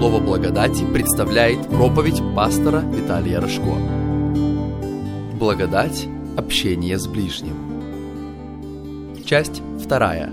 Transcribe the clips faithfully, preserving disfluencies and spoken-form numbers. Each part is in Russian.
Слово благодати представляет проповедь пастора Виталия Рожко. Благодать – общение с ближним. Часть вторая.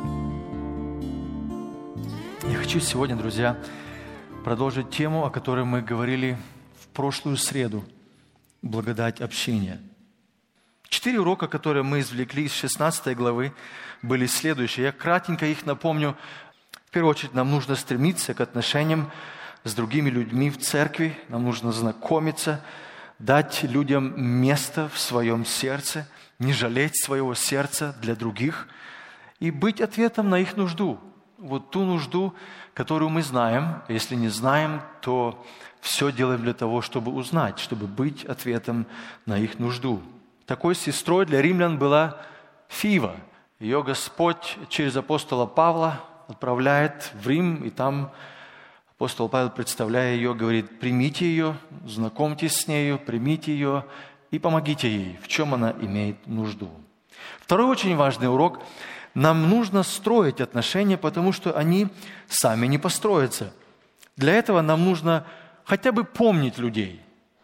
Я хочу сегодня, друзья, продолжить тему, о которой мы говорили в прошлую среду. Благодать общения. Четыре урока, которые мы извлекли из шестнадцатой главы, были следующие. Я кратенько их напомню. В первую очередь, нам нужно стремиться к отношениям с другими людьми в церкви. Нам нужно знакомиться, дать людям место в своем сердце, не жалеть своего сердца для других и быть ответом на их нужду. Вот ту нужду, которую мы знаем. Если не знаем, то все делаем для того, чтобы узнать, чтобы быть ответом на их нужду. Такой сестрой для римлян была Фива. Ее Господь через апостола Павла отправляет в Рим, и там апостол Павел, представляя ее, говорит: примите ее, знакомьтесь с нею, примите ее и помогите ей, в чем она имеет нужду. Второй очень важный урок. Нам нужно строить отношения, потому что они сами не построятся. Для этого нам нужно хотя бы помнить людей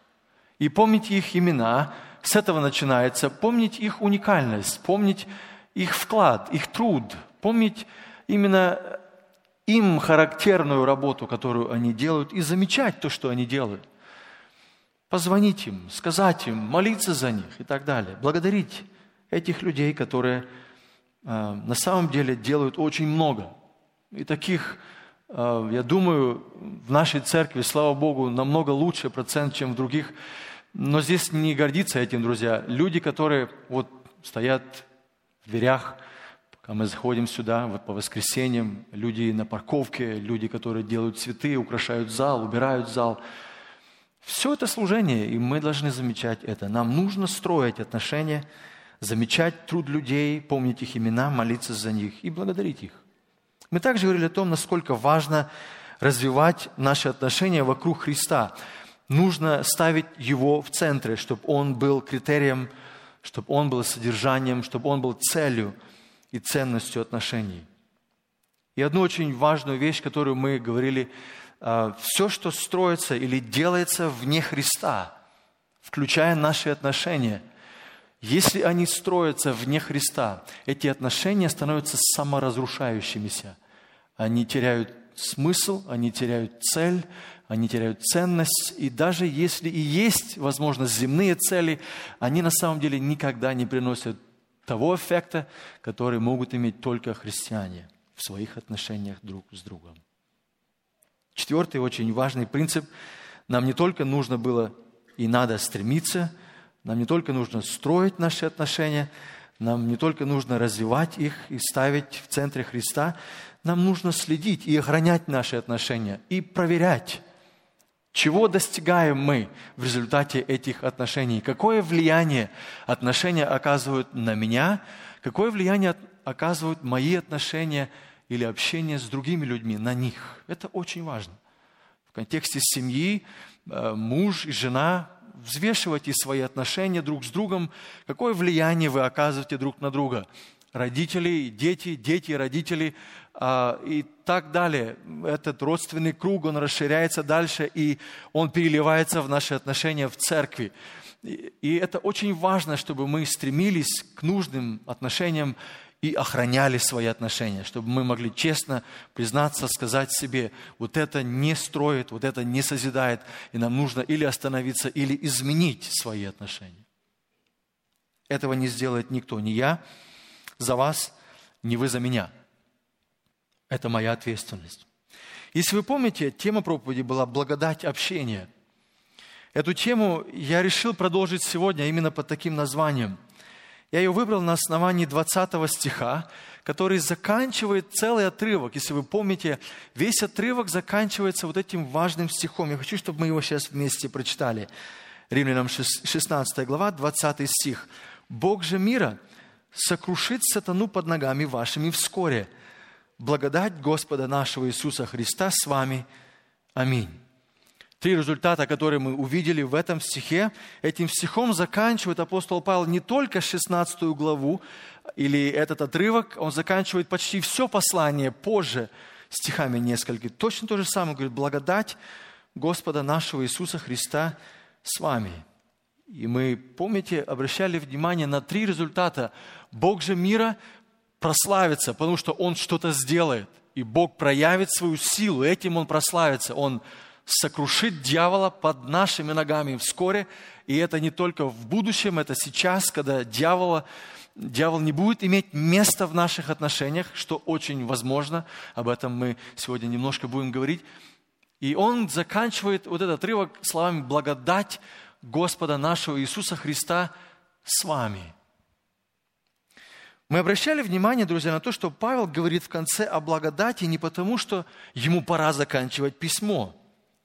и помнить их имена. С этого начинается. Помнить их уникальность, помнить их вклад, их труд, помнить именно им характерную работу, которую они делают, и замечать то, что они делают. Позвонить им, сказать им, молиться за них и так далее. Благодарить этих людей, которые э, на самом деле делают очень много. И таких, э, я думаю, в нашей церкви, слава Богу, намного лучше процент, чем в других. Но здесь не гордиться этим, друзья. Люди, которые вот стоят в дверях, пока мы заходим сюда вот по воскресеньям, люди на парковке, люди, которые делают цветы, украшают зал, убирают зал. Все это служение, и мы должны замечать это. Нам нужно строить отношения, замечать труд людей, помнить их имена, молиться за них и благодарить их. Мы также говорили о том, насколько важно развивать наши отношения вокруг Христа. Нужно ставить Его в центре, чтобы Он был критерием, чтобы Он был содержанием, чтобы Он был целью и ценностью отношений. И одну очень важную вещь, которую мы говорили, все, что строится или делается вне Христа, включая наши отношения, если они строятся вне Христа, эти отношения становятся саморазрушающимися. Они теряют смысл, они теряют цель, они теряют ценность. И даже если и есть, возможно, земные цели, они на самом деле никогда не приносят того эффекта, который могут иметь только христиане в своих отношениях друг с другом. Четвертый очень важный принцип. Нам не только нужно было и надо стремиться, нам не только нужно строить наши отношения, нам не только нужно развивать их и ставить в центре Христа, нам нужно следить и охранять наши отношения, и проверять, чего достигаем мы в результате этих отношений, какое влияние отношения оказывают на меня, какое влияние оказывают мои отношения или общение с другими людьми на них. Это очень важно. В контексте семьи муж и жена, взвешивайте свои отношения друг с другом, какое влияние вы оказываете друг на друга. Родители, дети, дети, родители и так далее. Этот родственный круг, он расширяется дальше, и он переливается в наши отношения в церкви. И это очень важно, чтобы мы стремились к нужным отношениям и охраняли свои отношения, чтобы мы могли честно признаться, сказать себе: вот это не строит, вот это не созидает, и нам нужно или остановиться, или изменить свои отношения. Этого не сделает никто, ни я за вас, ни вы за меня. Это моя ответственность. Если вы помните, тема проповеди была «Благодать общения». Эту тему я решил продолжить сегодня именно под таким названием. Я ее выбрал на основании двадцатого стиха, который заканчивает целый отрывок. Если вы помните, весь отрывок заканчивается вот этим важным стихом. Я хочу, чтобы мы его сейчас вместе прочитали. Римлянам шестнадцатая глава, двадцатый стих. «Бог же мира сокрушит сатану под ногами вашими вскоре. Благодать Господа нашего Иисуса Христа с вами. Аминь». Три результата, которые мы увидели в этом стихе. Этим стихом заканчивает апостол Павел не только шестнадцатую главу или этот отрывок, он заканчивает почти все послание позже, стихами несколько. Точно то же самое. Говорит, благодать Господа нашего Иисуса Христа с вами. И мы, помните, обращали внимание на три результата. Бог же мира прославится, потому что Он что-то сделает. И Бог проявит свою силу, этим Он прославится. Он сокрушит дьявола под нашими ногами вскоре. И это не только в будущем, это сейчас, когда дьявола, дьявол не будет иметь места в наших отношениях, что очень возможно. Об этом мы сегодня немножко будем говорить. И он заканчивает вот этот отрывок словами «благодать Господа нашего Иисуса Христа с вами». Мы обращали внимание, друзья, на то, что Павел говорит в конце о благодати не потому, что ему пора заканчивать письмо.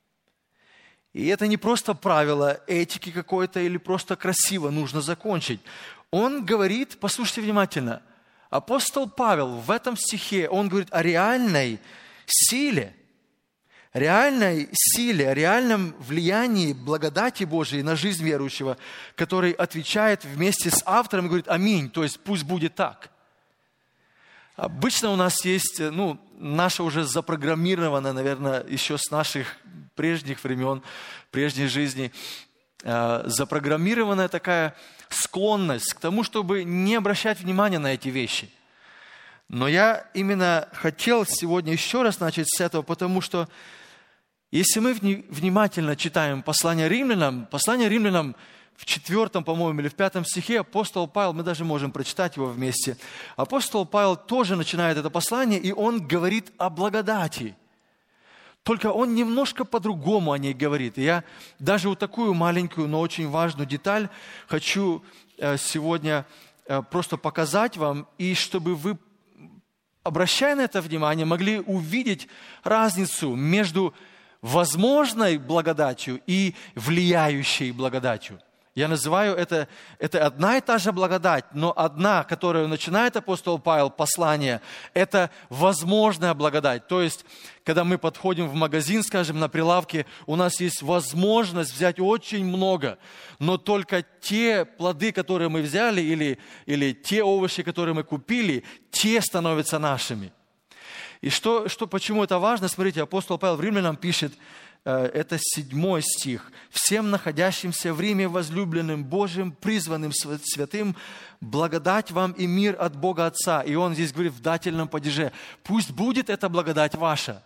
И это не просто правило этики какое-то или просто красиво нужно закончить. Он говорит, послушайте внимательно, апостол Павел в этом стихе, он говорит о реальной силе, реальной силе, о реальном влиянии благодати Божией на жизнь верующего, который отвечает вместе с автором и говорит «Аминь», то есть пусть будет так. Обычно у нас есть, ну, наша уже запрограммированная, наверное, еще с наших прежних времен, прежней жизни, э, запрограммированная такая склонность к тому, чтобы не обращать внимания на эти вещи. Но я именно хотел сегодня еще раз начать с этого, потому что если мы внимательно читаем послание римлянам, послание римлянам в четвертом, по-моему, или в пятом стихе апостол Павел, мы даже можем прочитать его вместе, апостол Павел тоже начинает это послание, и он говорит о благодати. Только он немножко по-другому о ней говорит. И я даже вот такую маленькую, но очень важную деталь хочу сегодня просто показать вам, и чтобы вы, обращая на это внимание, могли увидеть разницу между возможной благодатью и влияющей благодатью. Я называю это, это одна и та же благодать, но одна, которую начинает апостол Павел, послание, это возможная благодать. То есть, когда мы подходим в магазин, скажем, на прилавке, у нас есть возможность взять очень много, но только те плоды, которые мы взяли, или, или те овощи, которые мы купили, те становятся нашими. И что, что, почему это важно? Смотрите, апостол Павел в Римлянам пишет, это седьмой стих. «Всем находящимся в Риме, возлюбленным Божьим, призванным святым, благодать вам и мир от Бога Отца». И он здесь говорит в дательном падеже. Пусть будет эта благодать ваша.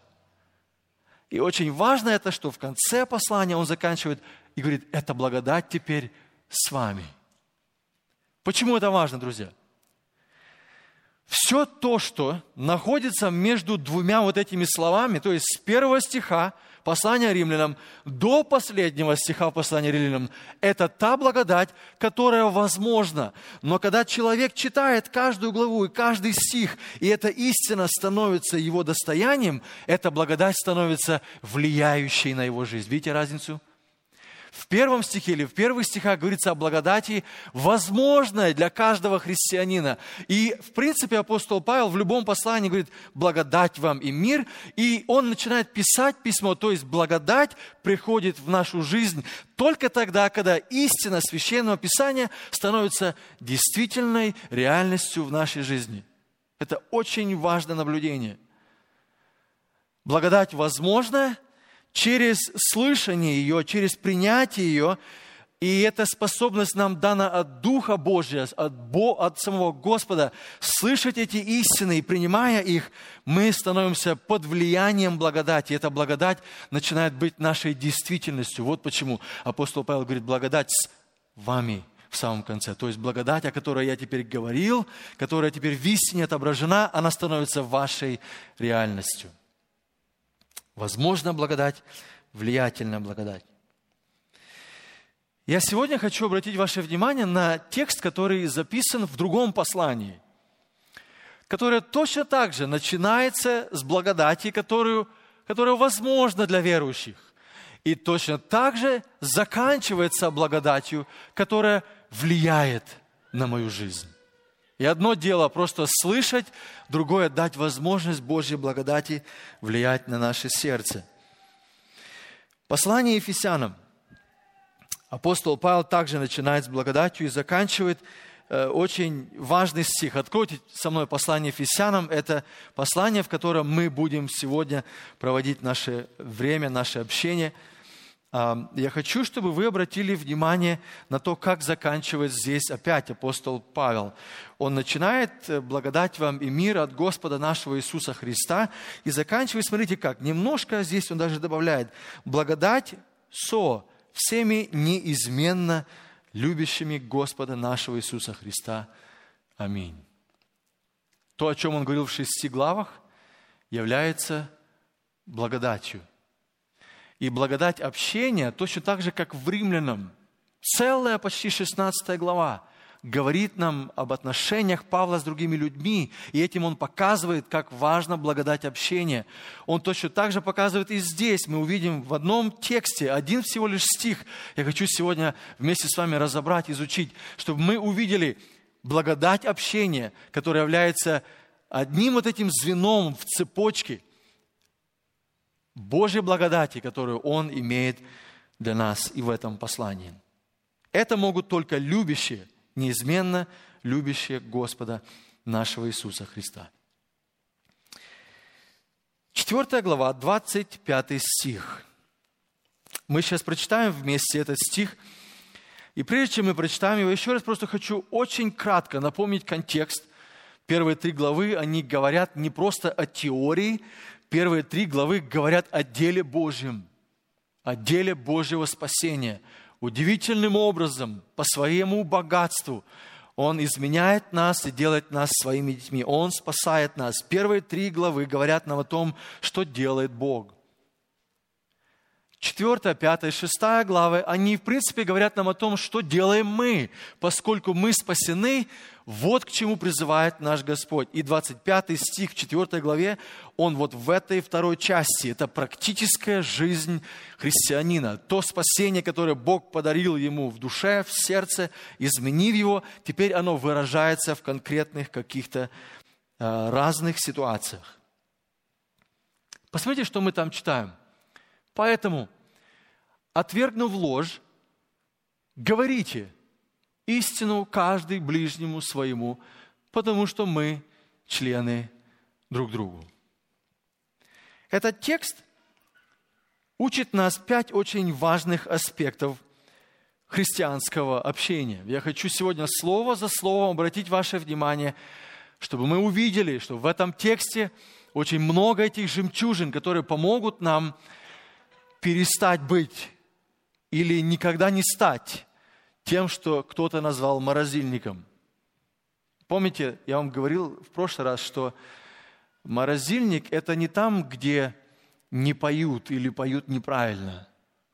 И очень важно это, что в конце послания он заканчивает и говорит, эта благодать теперь с вами. Почему это важно, друзья? Все то, что находится между двумя вот этими словами, то есть с первого стиха послания римлянам до последнего стиха послания римлянам, это та благодать, которая возможна. Но когда человек читает каждую главу и каждый стих, и эта истина становится его достоянием, эта благодать становится влияющей на его жизнь. Видите разницу? В первом стихе или в первых стихах говорится о благодати, возможной для каждого христианина. И, в принципе, апостол Павел в любом послании говорит, благодать вам и мир. И он начинает писать письмо, то есть благодать приходит в нашу жизнь только тогда, когда истина Священного Писания становится действительной реальностью в нашей жизни. Это очень важное наблюдение. Благодать возможна через слышание ее, через принятие ее, и эта способность нам дана от Духа Божия, от, Бо, от самого Господа, слышать эти истины и принимая их, мы становимся под влиянием благодати. Эта благодать начинает быть нашей действительностью. Вот почему апостол Павел говорит, благодать с вами в самом конце. То есть благодать, о которой я теперь говорил, которая теперь в истине отображена, она становится вашей реальностью. Возможно, благодать, влиятельная благодать. Я сегодня хочу обратить ваше внимание на текст, который записан в другом послании, которое точно так же начинается с благодати, которую, которая возможна для верующих, и точно так же заканчивается благодатью, которая влияет на мою жизнь. И одно дело просто слышать, другое дать возможность Божьей благодати влиять на наше сердце. Послание Ефесянам. Апостол Павел также начинает с благодатью и заканчивает очень важный стих. Откройте со мной послание Ефесянам. Это послание, в котором мы будем сегодня проводить наше время, наше общение. Я хочу, чтобы вы обратили внимание на то, как заканчивает здесь опять апостол Павел. Он начинает благодать вам и мир от Господа нашего Иисуса Христа и заканчивает, смотрите как, немножко здесь он даже добавляет, благодать со всеми неизменно любящими Господа нашего Иисуса Христа. Аминь. То, о чем он говорил в шести главах, является благодатью. И благодать общения, точно так же, как в Римлянам, целая почти шестнадцатая глава, говорит нам об отношениях Павла с другими людьми, и этим он показывает, как важна благодать общения. Он точно так же показывает и здесь. Мы увидим в одном тексте, один всего лишь стих, я хочу сегодня вместе с вами разобрать, изучить, чтобы мы увидели благодать общения, которая является одним вот этим звеном в цепочке Божьей благодати, которую Он имеет для нас и в этом послании. Это могут только любящие, неизменно любящие Господа нашего Иисуса Христа. Четвертая глава, двадцать пятый стих. Мы сейчас прочитаем вместе этот стих. И прежде чем мы прочитаем его, еще раз просто хочу очень кратко напомнить контекст. Первые три главы, они говорят не просто о теории, первые три главы говорят о деле Божьем, о деле Божьего спасения. Удивительным образом, по своему богатству, Он изменяет нас и делает нас своими детьми. Он спасает нас. Первые три главы говорят нам о том, что делает Бог. Четвертая, пятая, шестая главы, они, в принципе, говорят нам о том, что делаем мы, поскольку мы спасены, вот к чему призывает наш Господь. И двадцать пятый стих в четвёртой главе, он вот в этой второй части, это практическая жизнь христианина. То спасение, которое Бог подарил ему в душе, в сердце, изменив его, теперь оно выражается в конкретных каких-то э, разных ситуациях. Посмотрите, что мы там читаем. Поэтому, отвергнув ложь, говорите истину каждый ближнему своему, потому что мы члены друг другу. Этот текст учит нас пять очень важных аспектов христианского общения. Я хочу сегодня слово за словом обратить ваше внимание, чтобы мы увидели, что в этом тексте очень много этих жемчужин, которые помогут нам перестать быть или никогда не стать тем, что кто-то назвал морозильником. Помните, я вам говорил в прошлый раз, что морозильник – это не там, где не поют или поют неправильно.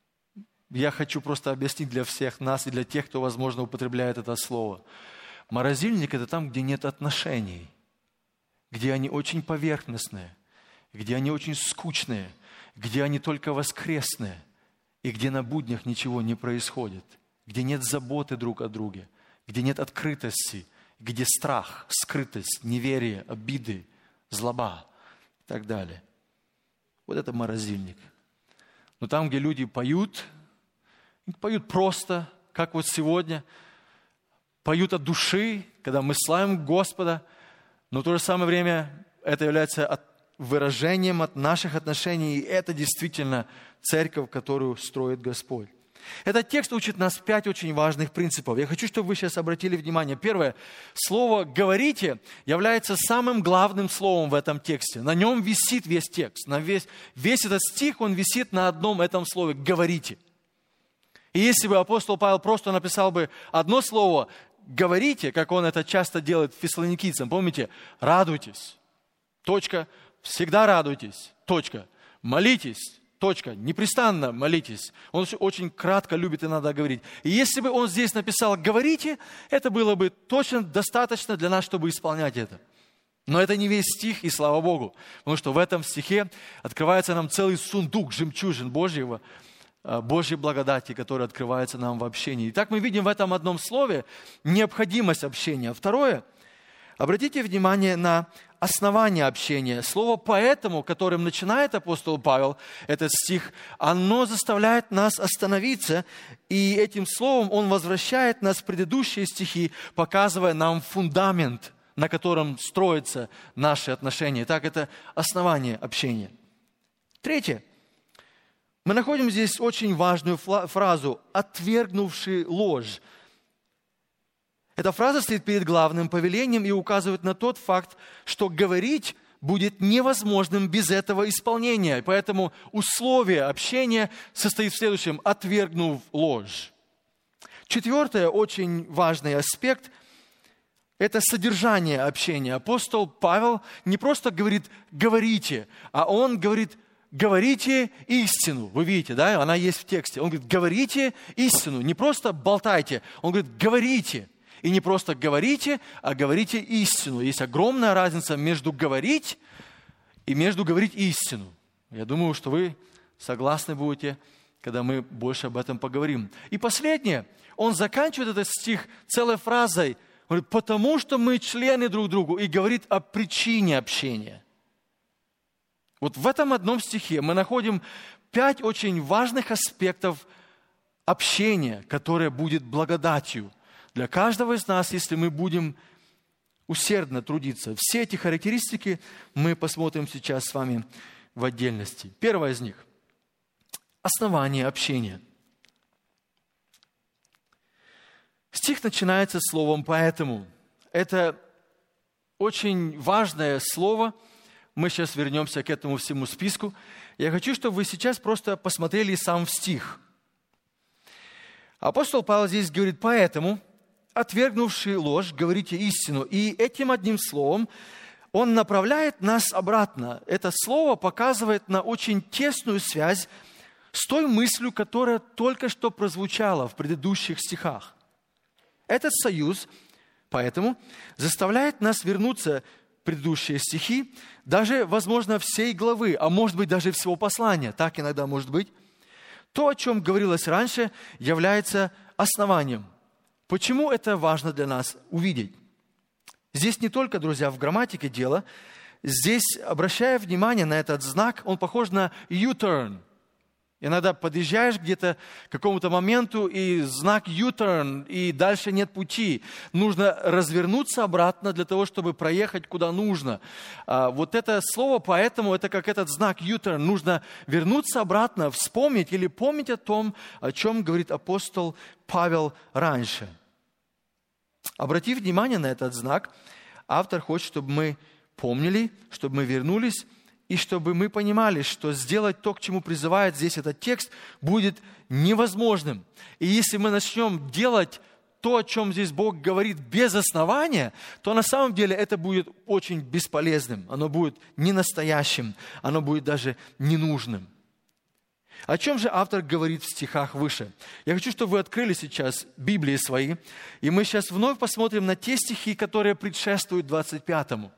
Я хочу просто объяснить для всех нас и для тех, кто, возможно, употребляет это слово. Морозильник – это там, где нет отношений, где они очень поверхностные, где они очень скучные, где они только воскресные, и где на буднях ничего не происходит, где нет заботы друг о друге, где нет открытости, где страх, скрытость, неверие, обиды, злоба и так далее. Вот это морозильник. Но там, где люди поют, поют просто, как вот сегодня, поют от души, когда мы славим Господа, но в то же самое время это является от выражением от наших отношений, и это действительно церковь, которую строит Господь. Этот текст учит нас пять очень важных принципов. Я хочу, чтобы вы сейчас обратили внимание. Первое. Слово «говорите» является самым главным словом в этом тексте. На нем висит весь текст. На весь, весь этот стих, он висит на одном этом слове «говорите». И если бы апостол Павел просто написал бы одно слово «говорите», как он это часто делает фессалоникийцам, помните, «радуйтесь», точка, «всегда радуйтесь», точка, «молитесь», точка, непрестанно молитесь. Он очень кратко любит иногда говорить. И если бы он здесь написал «говорите», это было бы точно достаточно для нас, чтобы исполнять это. Но это не весь стих, и слава Богу. Потому что в этом стихе открывается нам целый сундук жемчужин Божьего, Божьей благодати, которая открывается нам в общении. Итак, мы видим в этом одном слове необходимость общения. Второе, обратите внимание на основание общения. Слово «поэтому», которым начинает апостол Павел этот стих, оно заставляет нас остановиться, и этим словом он возвращает нас в предыдущие стихи, показывая нам фундамент, на котором строятся наши отношения. Так, это основание общения. Третье. Мы находим здесь очень важную фразу «отвергнувший ложь». Эта фраза стоит перед главным повелением и указывает на тот факт, что говорить будет невозможным без этого исполнения. Поэтому условие общения состоит в следующем: «отвергнув ложь». Четвертый очень важный аспект – это содержание общения. Апостол Павел не просто говорит «говорите», а он говорит «говорите истину». Вы видите, да? Она есть в тексте. Он говорит «говорите истину». Не просто болтайте. Он говорит «говорите». И не просто говорите, а говорите истину. Есть огромная разница между говорить и между говорить истину. Я думаю, что вы согласны будете, когда мы больше об этом поговорим. И последнее. Он заканчивает этот стих целой фразой. Он говорит: «потому что мы члены друг другу», и говорит о причине общения. Вот в этом одном стихе мы находим пять очень важных аспектов общения, которое будет благодатью для каждого из нас, если мы будем усердно трудиться. Все эти характеристики мы посмотрим сейчас с вами в отдельности. Первое из них – основание общения. Стих начинается словом «поэтому». Это очень важное слово. Мы сейчас вернемся к этому всему списку. Я хочу, чтобы вы сейчас просто посмотрели сам в стих. Апостол Павел здесь говорит «поэтому», отвергнувший ложь, говорите истину. И этим одним словом он направляет нас обратно. Это слово показывает на очень тесную связь с той мыслью, которая только что прозвучала в предыдущих стихах. Этот союз, поэтому, заставляет нас вернуться в предыдущие стихи, даже, возможно, всей главы, а может быть, даже всего послания. Так иногда может быть. То, о чем говорилось раньше, является основанием. Почему это важно для нас увидеть? Здесь не только, друзья, в грамматике дело. Здесь, обращая внимание на этот знак, он похож на U-turn. Иногда подъезжаешь где-то к какому-то моменту, и знак U-turn, и дальше нет пути. Нужно развернуться обратно для того, чтобы проехать куда нужно. Вот это слово «поэтому» — это как этот знак U-turn. Нужно вернуться обратно, вспомнить или помнить о том, о чем говорит апостол Павел раньше. Обратив внимание на этот знак, автор хочет, чтобы мы помнили, чтобы мы вернулись, и чтобы мы понимали, что сделать то, к чему призывает здесь этот текст, будет невозможным. И если мы начнем делать то, о чем здесь Бог говорит, без основания, то на самом деле это будет очень бесполезным. Оно будет ненастоящим, оно будет даже ненужным. О чем же автор говорит в стихах выше? Я хочу, чтобы вы открыли сейчас Библии свои, и мы сейчас вновь посмотрим на те стихи, которые предшествуют двадцать пятому.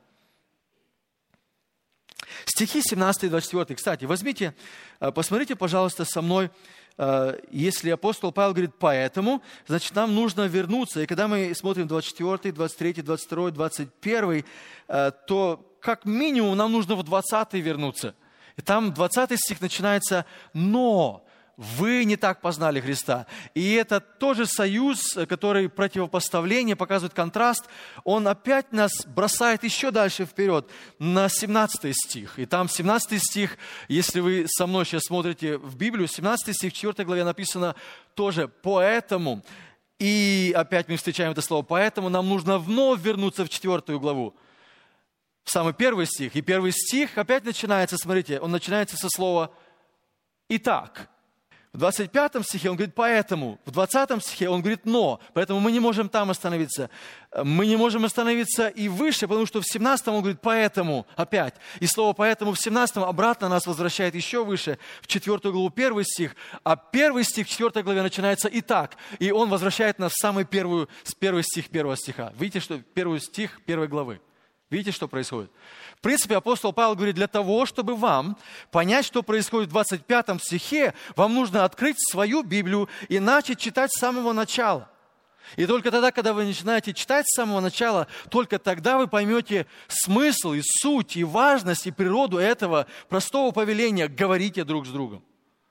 Стихи семнадцатый и двадцать четвёртый. Кстати, возьмите, посмотрите, пожалуйста, со мной, если апостол Павел говорит «поэтому», значит, нам нужно вернуться. И когда мы смотрим двадцать четвёртый, двадцать третий, двадцать второй, двадцать первый, то как минимум нам нужно в двадцатый вернуться. И там двадцатый стих начинается «но». Вы не так познали Христа. И это тоже союз, который противопоставление, показывает контраст. Он опять нас бросает еще дальше вперед, на семнадцатый стих. И там семнадцатый стих, если вы со мной сейчас смотрите в Библию, семнадцатый стих в четвёртой главе написано тоже «поэтому». И опять мы встречаем это слово «поэтому». Нам нужно вновь вернуться в четвёртую главу. В самый первый стих. И первый стих опять начинается, смотрите, он начинается со слова «итак». В двадцать пятом стихе он говорит «поэтому». В двадцатом стихе он говорит «но». Поэтому мы не можем там остановиться. Мы не можем остановиться и выше, потому что в семнадцатом он говорит «поэтому» опять. И слово «поэтому» в семнадцатом обратно нас возвращает еще выше, в четвертую главу, первый стих. А первый стих в четвёртой главе начинается «итак». И он возвращает нас в самый первый, первый стих первого стиха. Видите, что первый стих первой главы. Видите, что происходит? В принципе, апостол Павел говорит, для того, чтобы вам понять, что происходит в двадцать пятом стихе, вам нужно открыть свою Библию и начать читать с самого начала. И только тогда, когда вы начинаете читать с самого начала, только тогда вы поймете смысл и суть, и важность, и природу этого простого повеления «говорите друг с другом».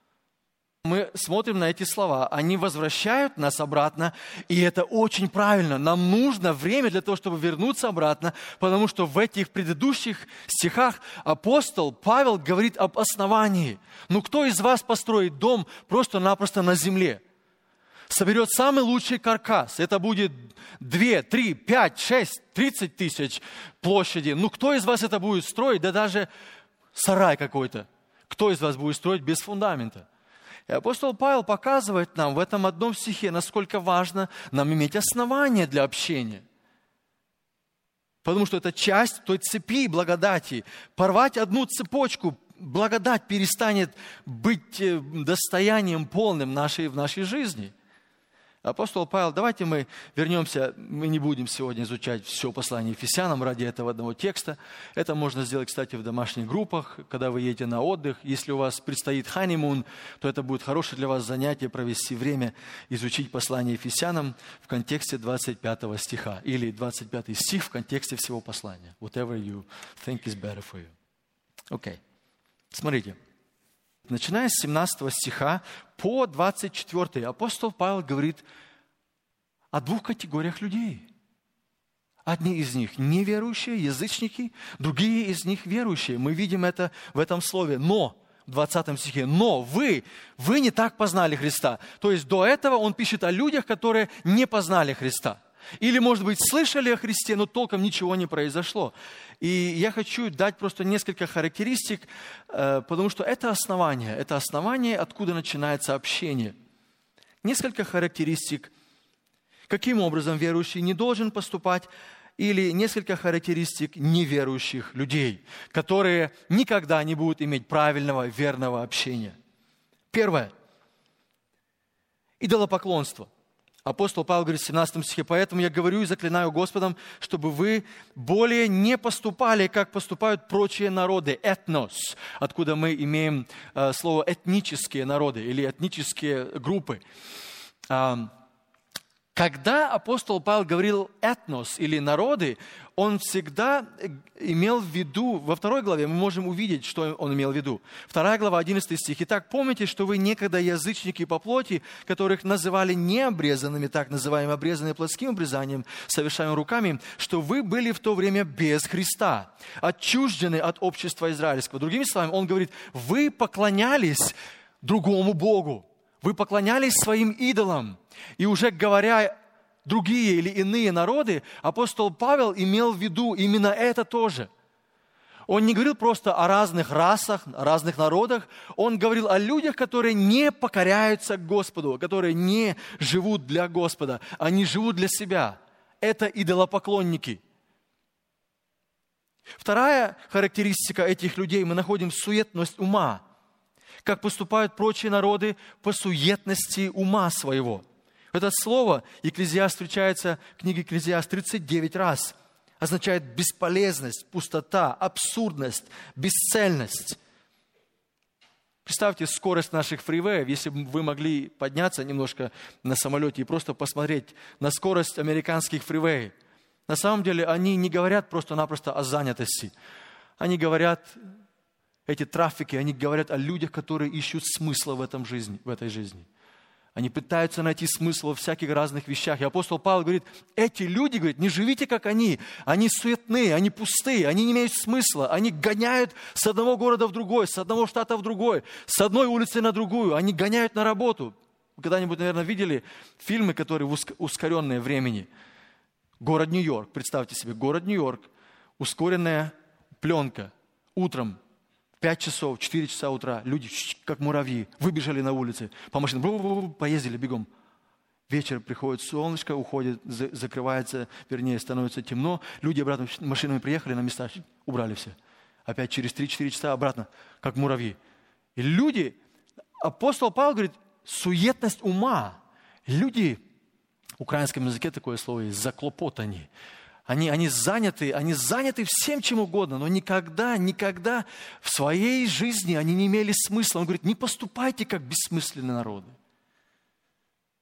Мы смотрим на эти слова, они возвращают нас обратно, и это очень правильно. Нам нужно время для того, чтобы вернуться обратно, потому что в этих предыдущих стихах апостол Павел говорит об основании. Ну кто из вас построит дом просто-напросто на земле? Соберет самый лучший каркас. Это будет две, три, пять, шесть, тридцать тысяч площади. Ну кто из вас это будет строить? Да даже сарай какой-то. Кто из вас будет строить без фундамента? И апостол Павел показывает нам в этом одном стихе, насколько важно нам иметь основания для общения. Потому что это часть той цепи благодати. Порвать одну цепочку, благодать перестанет быть достоянием полным нашей, в нашей жизни. Апостол Павел, давайте мы вернемся, мы не будем сегодня изучать все послание Ефесянам ради этого одного текста. Это можно сделать, кстати, в домашних группах, когда вы едете на отдых. Если у вас предстоит ханимун, то это будет хорошее для вас занятие провести время, изучить послание Ефесянам в контексте двадцать пятого стиха. Или двадцать пятый стих в контексте всего послания. Whatever you think is better for you. Окей. Okay. Смотрите. Начиная с семнадцатого стиха по двадцать четвёртый, апостол Павел говорит о двух категориях людей. Одни из них неверующие, язычники, другие из них верующие. Мы видим это в этом слове «но», в двадцатом стихе. «Но вы, вы не так познали Христа». То есть до этого он пишет о людях, которые не познали Христа. Или, может быть, слышали о Христе, но толком ничего не произошло. И я хочу дать просто несколько характеристик, потому что это основание. Это основание, откуда начинается общение. Несколько характеристик, каким образом верующий не должен поступать, или несколько характеристик неверующих людей, которые никогда не будут иметь правильного, верного общения. Первое. Идолопоклонство. Апостол Павел говорит в семнадцатом стихе: «Поэтому я говорю и заклинаю Господом, чтобы вы более не поступали, как поступают прочие народы». Этнос, откуда мы имеем э, слово «этнические народы» или «этнические группы». Э, когда апостол Павел говорил «этнос» или «народы», он всегда имел в виду, во второй главе мы можем увидеть, что он имел в виду. Вторая глава, одиннадцатый стих. «Итак, помните, что вы некогда язычники по плоти, которых называли необрезанными, так называемые обрезанные плотским обрезанием, совершаемым руками, что вы были в то время без Христа, отчуждены от общества израильского». Другими словами, он говорит, вы поклонялись другому Богу, вы поклонялись своим идолам. И уже говоря другие или иные народы, апостол Павел имел в виду именно это тоже. Он не говорил просто о разных расах, о разных народах. Он говорил о людях, которые не покоряются Господу, которые не живут для Господа. Они живут для себя. Это идолопоклонники. Вторая характеристика этих людей, мы находим суетность ума. Как поступают прочие народы по суетности ума своего. Это слово «экклезиаст» встречается в книге «Экклезиаст» тридцать девять раз. Означает бесполезность, пустота, абсурдность, бесцельность. Представьте скорость наших фривеев, если бы вы могли подняться немножко на самолете и просто посмотреть на скорость американских фривеев. На самом деле они не говорят просто-напросто о занятости. Они говорят, эти трафики, они говорят о людях, которые ищут смысла в, этом жизни, в этой жизни. Они пытаются найти смысл во всяких разных вещах. И апостол Павел говорит, эти люди, говорит, не живите как они. Они суетные, они пустые, они не имеют смысла. Они гоняют с одного города в другой, с одного штата в другой, с одной улицы на другую. Они гоняют на работу. Вы когда-нибудь, наверное, видели фильмы, которые в ускоренное времени. Город Нью-Йорк, представьте себе, город Нью-Йорк, ускоренная пленка. Утром Пять часов, четыре часа утра, люди, как муравьи, выбежали на улицы, по машинам, поездили бегом. Вечер приходит солнышко, уходит, закрывается, вернее, становится темно. Люди обратно машинами приехали на места, убрали все. Опять через три-четыре часа обратно, как муравьи. И люди, апостол Павел говорит, суетность ума. Люди, в украинском языке такое слово есть, заклопотани. Они, они заняты, они заняты всем чем угодно, но никогда, никогда в своей жизни они не имели смысла. Он говорит, не поступайте как бессмысленные народы.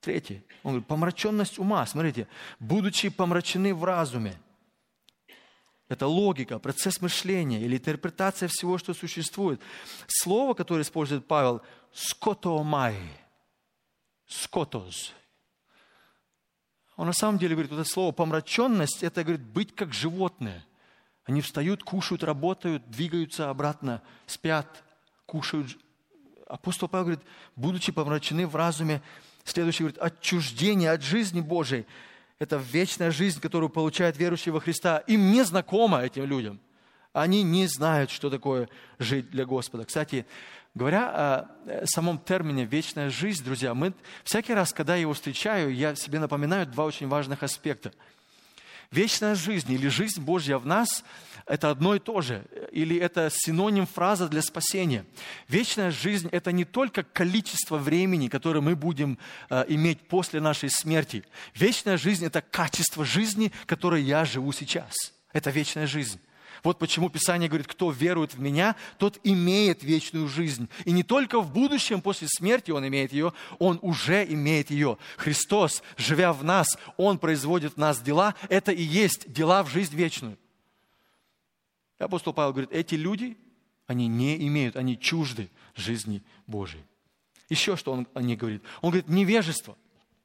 Третье. Он говорит, помраченность ума. Смотрите, будучи помрачены в разуме. Это логика, процесс мышления или интерпретация всего, что существует. Слово, которое использует Павел, скотомай. Скотоз. Он на самом деле говорит, вот это слово помраченность, это, говорит, быть как животное. Они встают, кушают, работают, двигаются обратно, спят, кушают. Апостол Павел говорит, будучи помрачены в разуме, следующий говорит, отчуждение от жизни Божией. Это вечная жизнь, которую получают верующие во Христа. Им не знакомо этим людям. Они не знают, что такое жить для Господа. Кстати, говоря о самом термине «вечная жизнь», друзья, мы всякий раз, когда я его встречаю, я себе напоминаю два очень важных аспекта. Вечная жизнь или жизнь Божья в нас – это одно и то же. Или это синоним, фраза для спасения. Вечная жизнь – это не только количество времени, которое мы будем э, иметь после нашей смерти. Вечная жизнь – это качество жизни, которое я живу сейчас. Это вечная жизнь. Вот почему Писание говорит, кто верует в Меня, тот имеет вечную жизнь. И не только в будущем, после смерти он имеет ее, он уже имеет ее. Христос, живя в нас, Он производит в нас дела. Это и есть дела в жизнь вечную. Апостол Павел говорит, эти люди, они не имеют, они чужды жизни Божией. Еще что он о них говорит? Он говорит, невежество.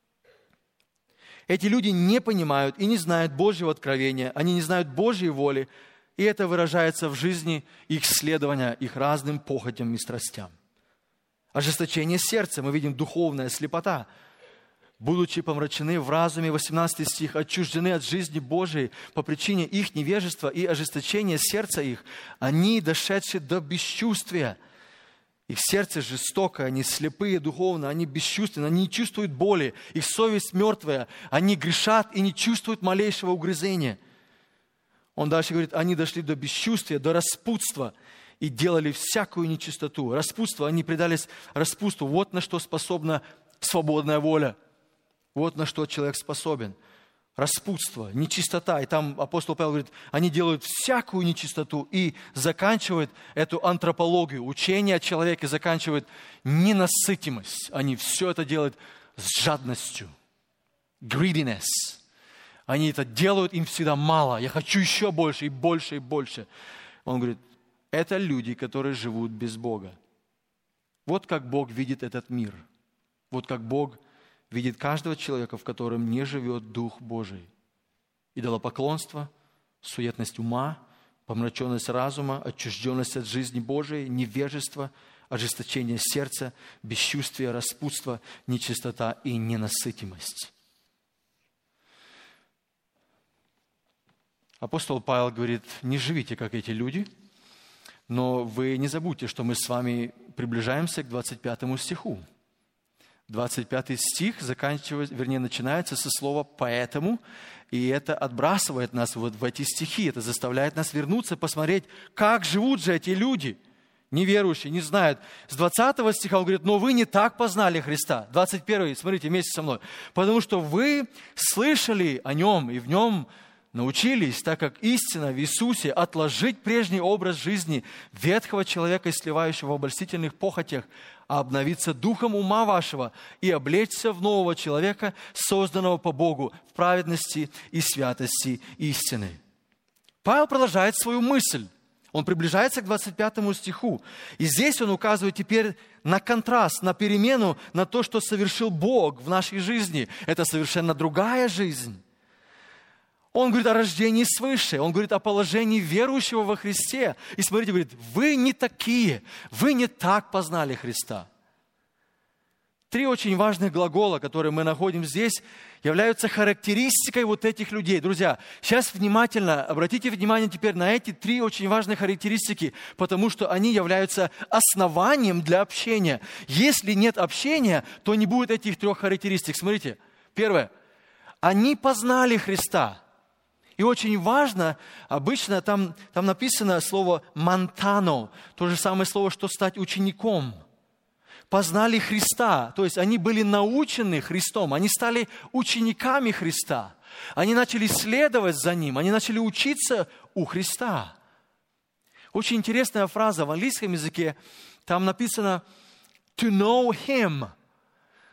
Эти люди не понимают и не знают Божьего откровения, они не знают Божьей воли, и это выражается в жизни их следования, их разным похотям и страстям. Ожесточение сердца, мы видим духовная слепота. Будучи помрачены в разуме, восемнадцатый стих, отчуждены от жизни Божией по причине их невежества и ожесточения сердца их, они, дошедшие до бесчувствия. Их сердце жестокое, они слепые духовно, они бесчувственны, они не чувствуют боли, их совесть мертвая, они грешат и не чувствуют малейшего угрызения. Он дальше говорит, они дошли до бесчувствия, до распутства и делали всякую нечистоту. Распутство, они предались распутству. Вот на что способна свободная воля. Вот на что человек способен. Распутство, нечистота. И там апостол Павел говорит, они делают всякую нечистоту и заканчивают эту антропологию. Учение о человеке заканчивает ненасытимость. Они все это делают с жадностью. Greediness. Они это делают, им всегда мало. Я хочу еще больше, и больше, и больше. Он говорит, это люди, которые живут без Бога. Вот как Бог видит этот мир. Вот как Бог видит каждого человека, в котором не живет Дух Божий. Идолопоклонство, суетность ума, помраченность разума, отчужденность от жизни Божией, невежество, ожесточение сердца, бесчувствие, распутство, нечистота и ненасытимость. Апостол Павел говорит, не живите, как эти люди, но вы не забудьте, что мы с вами приближаемся к двадцать пятому стиху. двадцать пятый стих заканчивается, вернее, начинается со слова «поэтому», и это отбрасывает нас вот в эти стихи, это заставляет нас вернуться, посмотреть, как живут же эти люди, неверующие, не знают. С двадцатого стиха он говорит, но вы не так познали Христа. двадцать первый, смотрите вместе со мной. Потому что вы слышали о Нем и в Нем научились, так как истина в Иисусе, отложить прежний образ жизни ветхого человека, сливающего в обольстительных похотях, а обновиться духом ума вашего и облечься в нового человека, созданного по Богу в праведности и святости истины. Павел продолжает свою мысль. Он приближается к двадцать пятому стиху. И здесь он указывает теперь на контраст, на перемену, на то, что совершил Бог в нашей жизни. Это совершенно другая жизнь. Он говорит о рождении свыше, он говорит о положении верующего во Христе. И смотрите, говорит, вы не такие, вы не так познали Христа. Три очень важных глагола, которые мы находим здесь, являются характеристикой вот этих людей. Друзья, сейчас внимательно, обратите внимание теперь на эти три очень важные характеристики, потому что они являются основанием для общения. Если нет общения, то не будет этих трех характеристик. Смотрите, первое, они познали Христа. И очень важно, обычно там, там написано слово «мантано», то же самое слово, что стать учеником. Познали Христа, то есть они были научены Христом, они стали учениками Христа. Они начали следовать за Ним, они начали учиться у Христа. Очень интересная фраза в английском языке, там написано «to know Him».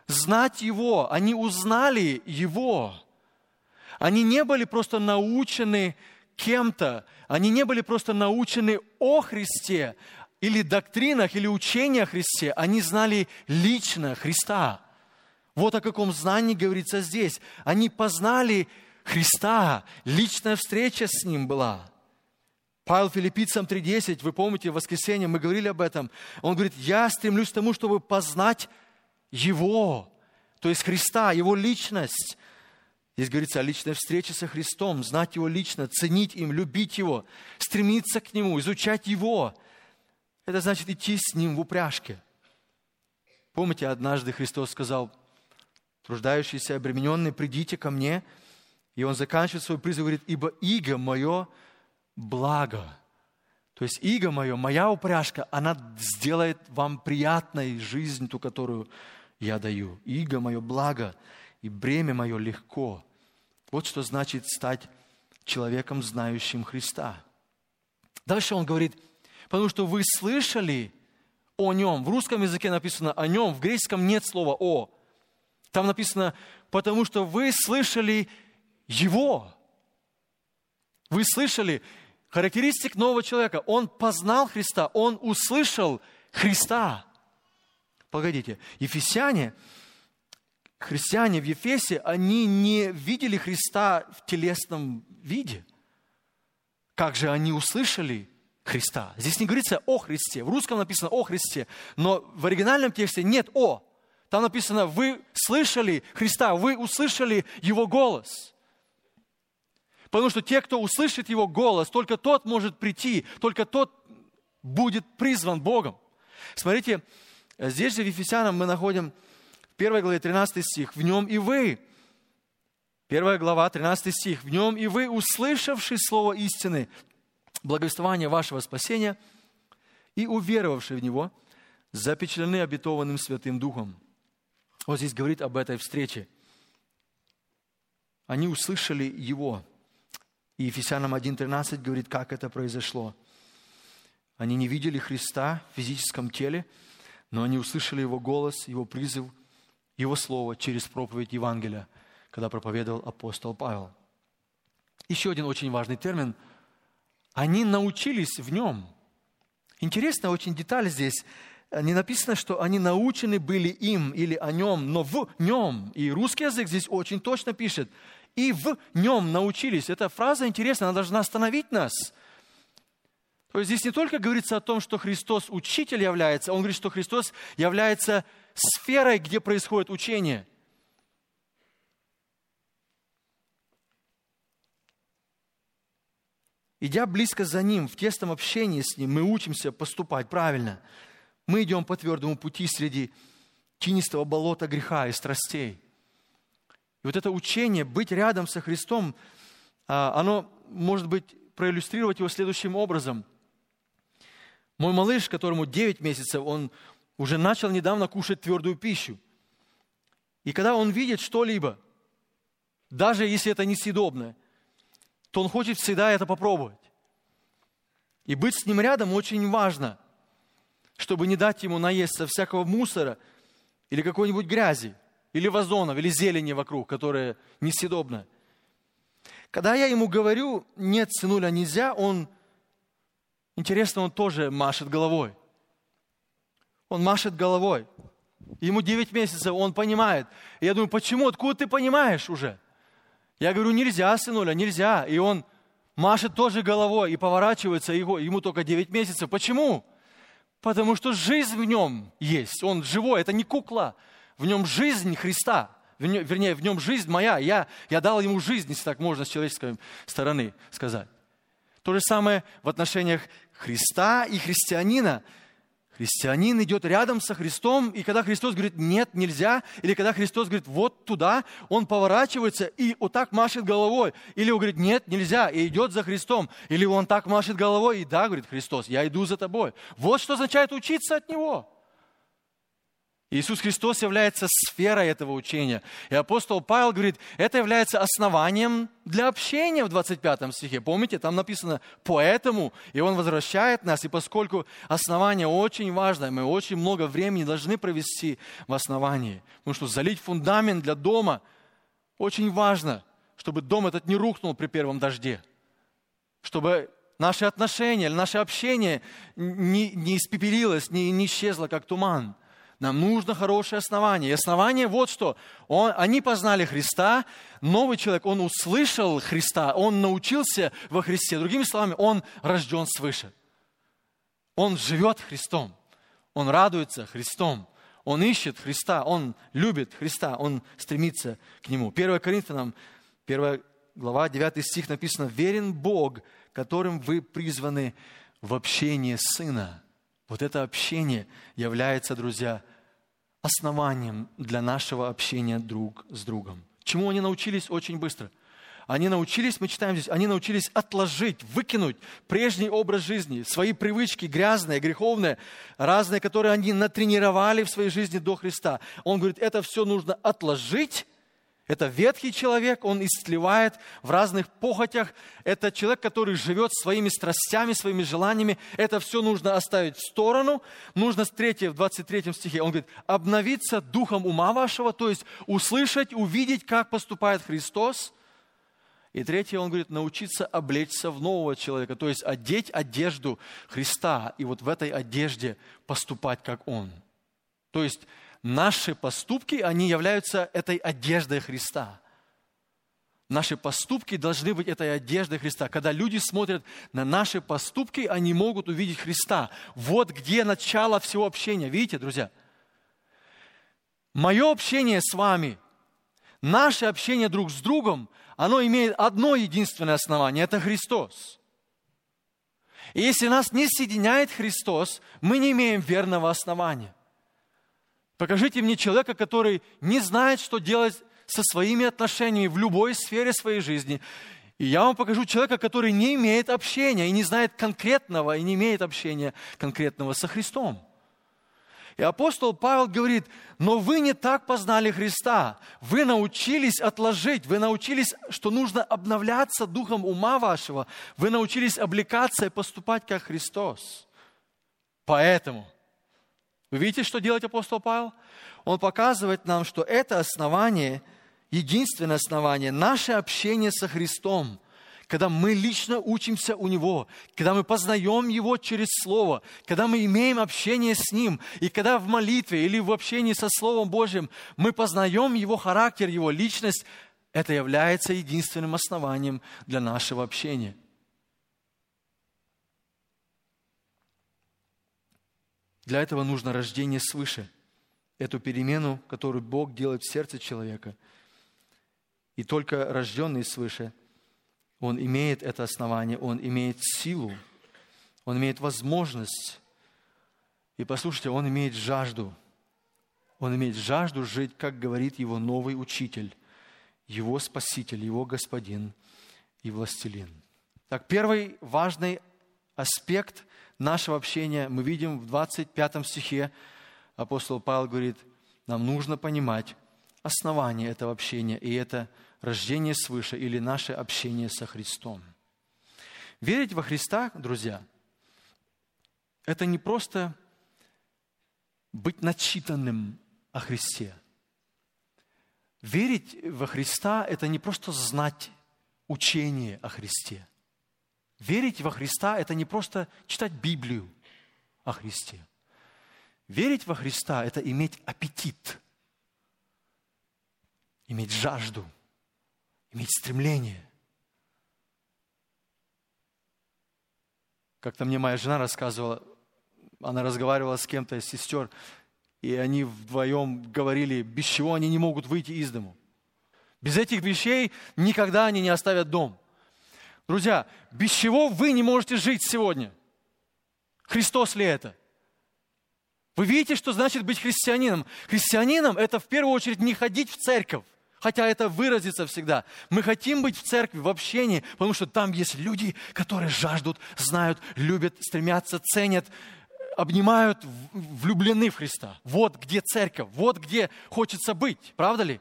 знать Его, они узнали Его. Они не были просто научены кем-то, они не были просто научены о Христе, или доктринах, или учениях о Христе. Они знали лично Христа. Вот о каком знании говорится здесь. Они познали Христа, личная встреча с Ним была. Павел Филиппийцам три десять, вы помните, в воскресенье мы говорили об этом. Он говорит, я стремлюсь к тому, чтобы познать Его, то есть Христа, Его личность. Здесь говорится о личной встрече со Христом, знать Его лично, ценить им, любить Его, стремиться к Нему, изучать Его. Это значит идти с Ним в упряжке. Помните, однажды Христос сказал, труждающиеся и обремененные, придите ко мне. И Он заканчивает свой призыв, говорит, ибо иго мое благо. То есть иго мое, моя упряжка, она сделает вам приятной жизнь, ту, которую я даю. Иго мое благо, и бремя мое легко. Вот что значит стать человеком, знающим Христа. Дальше Он говорит, потому что вы слышали о Нем. В русском языке написано о Нем, в греческом нет слова «о». Там написано, потому что вы слышали Его. Вы слышали характеристик нового человека. Он познал Христа, он услышал Христа. Погодите, ефесяне, христиане в Ефесе, они не видели Христа в телесном виде. Как же они услышали Христа? Здесь не говорится о Христе. В русском написано о Христе, но в оригинальном тексте нет о. Там написано, вы слышали Христа, вы услышали Его голос. Потому что те, кто услышит Его голос, только тот может прийти, только тот будет призван Богом. Смотрите, здесь же в Ефесянам мы находим в первой главе тринадцатый стих, «В нем и вы». Первая глава, тринадцатый стих. «В нем и вы, услышавши слово истины, благовествование вашего спасения, и уверовавши в него, запечатлены обетованным Святым Духом». Вот здесь говорит об этой встрече. Они услышали Его. И Ефесянам один тринадцать говорит, как это произошло. Они не видели Христа в физическом теле, но они услышали Его голос, Его призыв, Его слово через проповедь Евангелия, когда проповедовал апостол Павел. Еще один очень важный термин. Они научились в Нем. Интересная очень деталь здесь. Не написано, что они научены были им или о Нем, но в Нем. И русский язык здесь очень точно пишет. И в Нем научились. Эта фраза интересная, она должна остановить нас. То есть здесь не только говорится о том, что Христос учитель является, Он говорит, что Христос является сферой, где происходит учение. Идя близко за Ним, в тесном общении с Ним, мы учимся поступать правильно. Мы идем по твердому пути среди тинистого болота греха и страстей. И вот это учение, быть рядом со Христом, оно может быть, проиллюстрировать его следующим образом. Мой малыш, которому девять месяцев, он уже начал недавно кушать твердую пищу. И когда он видит что-либо, даже если это несъедобное, то он хочет всегда это попробовать. И быть с ним рядом очень важно, чтобы не дать ему наесться всякого мусора или какой-нибудь грязи, или вазонов, или зелени вокруг, которая несъедобна. Когда я ему говорю, нет, сынуля, нельзя, он, интересно, он тоже машет головой. Он машет головой. Ему девять месяцев, он понимает. И я думаю, почему, откуда ты понимаешь уже? Я говорю, нельзя, сынуля, нельзя. И он машет тоже головой и поворачивается, его, ему только девять месяцев. Почему? Потому что жизнь в нем есть. Он живой, это не кукла. В нем жизнь Христа. Вернее, в нем жизнь моя. Я, я дал ему жизнь, если так можно с человеческой стороны сказать. То же самое в отношениях Христа и христианина. Христианин идет рядом со Христом, и когда Христос говорит, нет, нельзя, или когда Христос говорит, вот туда, он поворачивается и вот так машет головой. Или он говорит, нет, нельзя, и идет за Христом. Или он так машет головой, и да, говорит Христос, я иду за тобой. Вот что означает учиться от Него. Иисус Христос является сферой этого учения. И апостол Павел говорит, это является основанием для общения в двадцать пятом стихе. Помните, там написано «поэтому», и он возвращает нас. И поскольку основание очень важно, мы очень много времени должны провести в основании. Потому что залить фундамент для дома очень важно, чтобы дом этот не рухнул при первом дожде. Чтобы наши отношения, наше общение не, не испепелилось, не, не исчезло, как туман. Нам нужно хорошее основание. И основание вот что. Он, они познали Христа. Новый человек, он услышал Христа. Он научился во Христе. Другими словами, он рожден свыше. Он живет Христом. Он радуется Христом. Он ищет Христа. Он любит Христа. Он стремится к Нему. первое Коринфянам, первая глава, девятый стих написано: «Верен Бог, которым вы призваны в общение Сына». Вот это общение является, друзья, основанием для нашего общения друг с другом. Чему они научились очень быстро? Они научились, мы читаем здесь, они научились отложить, выкинуть прежний образ жизни, свои привычки грязные, греховные, разные, которые они натренировали в своей жизни до Христа. Он говорит, это все нужно отложить. Это ветхий человек, он истлевает в разных похотях. Это человек, который живет своими страстями, своими желаниями. Это все нужно оставить в сторону. Нужно, с третьего, в двадцать третьем стихе, он говорит, обновиться духом ума вашего, то есть услышать, увидеть, как поступает Христос. И третье, он говорит, научиться облечься в нового человека, то есть одеть одежду Христа и вот в этой одежде поступать, как Он. То есть наши поступки, они являются этой одеждой Христа. Наши поступки должны быть этой одеждой Христа. Когда люди смотрят на наши поступки, они могут увидеть Христа. Вот где начало всего общения. Видите, друзья? Мое общение с вами, наше общение друг с другом, оно имеет одно единственное основание – это Христос. И если нас не соединяет Христос, мы не имеем верного основания. Покажите мне человека, который не знает, что делать со своими отношениями в любой сфере своей жизни. И я вам покажу человека, который не имеет общения и не знает конкретного, и не имеет общения конкретного со Христом. И апостол Павел говорит, но вы не так познали Христа. Вы научились отложить, вы научились, что нужно обновляться духом ума вашего. Вы научились облекаться и поступать, как Христос. Поэтому... Вы видите, что делает апостол Павел? Он показывает нам, что это основание, единственное основание, наше общение со Христом, когда мы лично учимся у Него, когда мы познаем Его через Слово, когда мы имеем общение с Ним, и когда в молитве или в общении со Словом Божьим мы познаем Его характер, Его личность, это является единственным основанием для нашего общения. Для этого нужно рождение свыше, эту перемену, которую Бог делает в сердце человека. И только рожденный свыше, он имеет это основание, он имеет силу, он имеет возможность. И послушайте, он имеет жажду. Он имеет жажду жить, как говорит его новый учитель, его спаситель, его господин и властелин. Так, первый важный аспект нашего общения мы видим в двадцать пятом стихе. Апостол Павел говорит, нам нужно понимать основание этого общения, и это рождение свыше или наше общение со Христом. Верить во Христа, друзья, это не просто быть начитанным о Христе. Верить во Христа – это не просто знать учение о Христе. Верить во Христа – это не просто читать Библию о Христе. Верить во Христа – это иметь аппетит, иметь жажду, иметь стремление. Как-то мне моя жена рассказывала, она разговаривала с кем-то из сестер, и они вдвоем говорили, без чего они не могут выйти из дому. Без этих вещей никогда они не оставят дом. Друзья, без чего вы не можете жить сегодня? Христос ли это? Вы видите, что значит быть христианином? Христианином – это в первую очередь не ходить в церковь, хотя это выразится всегда. Мы хотим быть в церкви, в общении, потому что там есть люди, которые жаждут, знают, любят, стремятся, ценят, обнимают, влюблены в Христа. Вот где церковь, вот где хочется быть. Правда ли?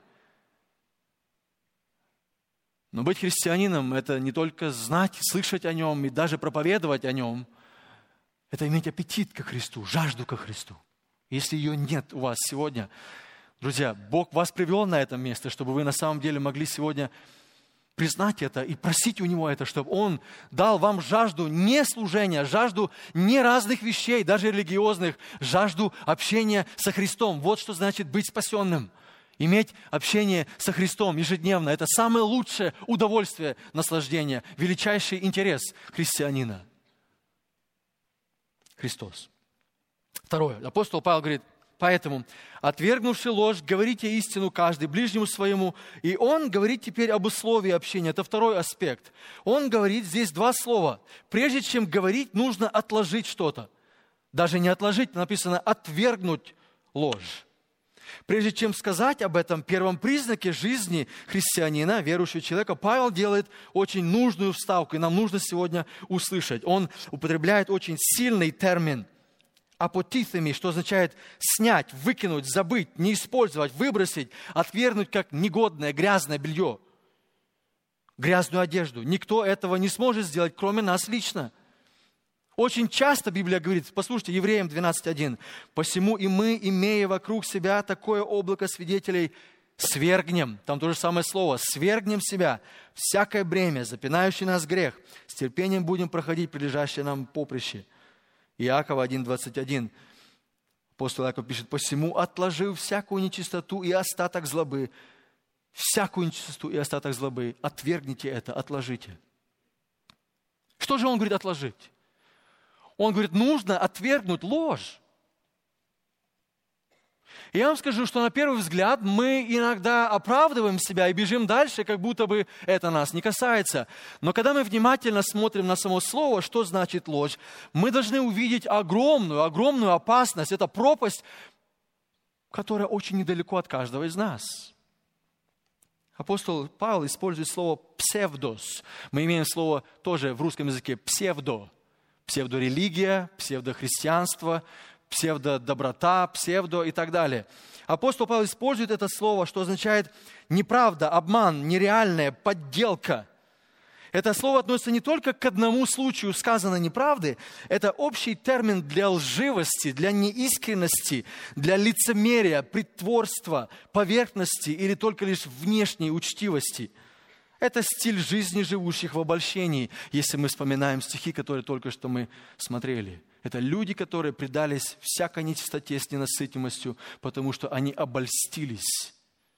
Но быть христианином – это не только знать, слышать о Нем и даже проповедовать о Нем. Это иметь аппетит ко Христу, жажду ко Христу. Если ее нет у вас сегодня, друзья, Бог вас привел на это место, чтобы вы на самом деле могли сегодня признать это и просить у Него это, чтобы Он дал вам жажду не служения, жажду не разных вещей, даже религиозных, жажду общения со Христом. Вот что значит быть спасенным. Иметь общение со Христом ежедневно – это самое лучшее удовольствие, наслаждение, величайший интерес христианина. Христос. Второе. Апостол Павел говорит, поэтому, отвергнувши ложь, говорите истину каждый ближнему своему. И он говорит теперь об условии общения. Это второй аспект. Он говорит здесь два слова. Прежде чем говорить, нужно отложить что-то. Даже не отложить, написано отвергнуть ложь. Прежде чем сказать об этом первом признаке жизни христианина, верующего человека, Павел делает очень нужную вставку, и нам нужно сегодня услышать. Он употребляет очень сильный термин апотиθеми, что означает снять, выкинуть, забыть, не использовать, выбросить, отвергнуть как негодное, грязное белье, грязную одежду. Никто этого не сможет сделать, кроме нас лично. Очень часто Библия говорит, послушайте, Евреям двенадцать один, «Посему и мы, имея вокруг себя такое облако свидетелей, свергнем», там то же самое слово, «свергнем себя, всякое бремя, запинающее нас грех, с терпением будем проходить прилежащее нам поприще». Иакова один двадцать один, апостол Иаков пишет, «Посему, отложив всякую нечистоту и остаток злобы, всякую нечистоту и остаток злобы, отвергните это, отложите». Что же он говорит отложить? Он говорит, нужно отвергнуть ложь. И я вам скажу, что на первый взгляд мы иногда оправдываем себя и бежим дальше, как будто бы это нас не касается. Но когда мы внимательно смотрим на само слово, что значит ложь, мы должны увидеть огромную, огромную опасность. Это пропасть, которая очень недалеко от каждого из нас. Апостол Павел использует слово «псевдос». Мы имеем слово тоже в русском языке «псевдо». Псевдорелигия, псевдохристианство, псевдодоброта, псевдо и так далее. Апостол Павел использует это слово, что означает неправда, обман, нереальная, подделка. Это слово относится не только к одному случаю сказанной неправды, это общий термин для лживости, для неискренности, для лицемерия, притворства, поверхности или только лишь внешней учтивости. Это стиль жизни живущих в обольщении, если мы вспоминаем стихи, которые только что мы смотрели. Это люди, которые предались всякой нечистоте с ненасытимостью, потому что они обольстились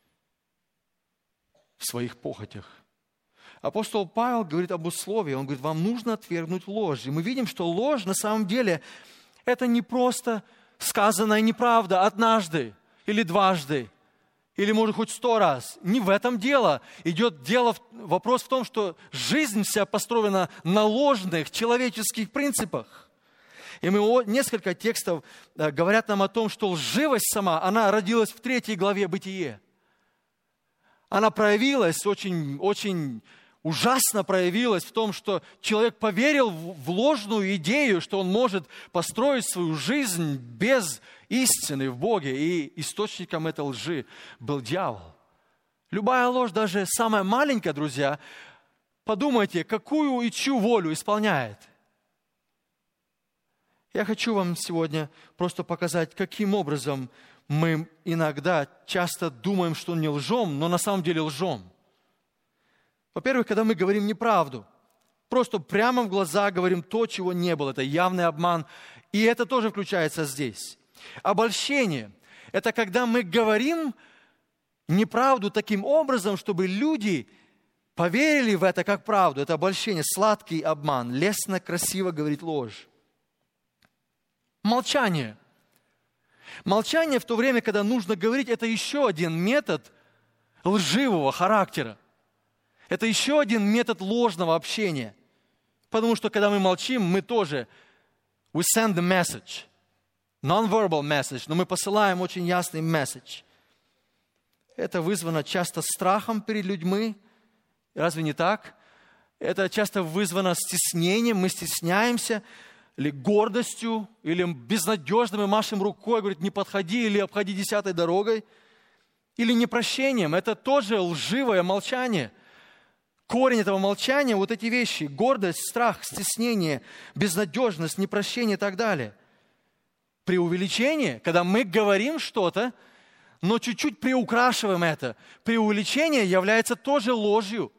в своих похотях. Апостол Павел говорит об условии. Он говорит, вам нужно отвергнуть ложь. И мы видим, что ложь на самом деле это не просто сказанная неправда однажды или дважды. Или, может, хоть сто раз. Не в этом дело. Идет дело, вопрос в том, что жизнь вся построена на ложных человеческих принципах. И мы несколько текстов говорят нам о том, что лживость сама, она родилась в третьей главе Бытие. Она проявилась, очень, очень ужасно проявилась в том, что человек поверил в ложную идею, что он может построить свою жизнь без истины в Боге. И источником этой лжи был дьявол. Любая ложь, даже самая маленькая, друзья, подумайте, какую и чью волю исполняет. Я хочу вам сегодня просто показать, каким образом мы иногда часто думаем, что не лжем, но на самом деле лжем. Во-первых, когда мы говорим неправду, просто прямо в глаза говорим то, чего не было. Это явный обман. И это тоже включается здесь. Обольщение – это когда мы говорим неправду таким образом, чтобы люди поверили в это как правду. Это обольщение, сладкий обман. Лестно, красиво говорить ложь. Молчание. Молчание в то время, когда нужно говорить, это еще один метод лживого характера. Это еще один метод ложного общения. Потому что, когда мы молчим, мы тоже we send the message. Non-verbal message, но мы посылаем очень ясный message. Это вызвано часто страхом перед людьми. Разве не так? Это часто вызвано стеснением, мы стесняемся. или гордостью, или безнадежным, и машем рукой, говорит, не подходи, или обходи десятой дорогой, или непрощением. Это тоже лживое молчание. Корень этого молчания, вот эти вещи, гордость, страх, стеснение, безнадежность, непрощение и так далее. Преувеличение, когда мы говорим что-то, но чуть-чуть приукрашиваем это. Преувеличение является тоже ложью.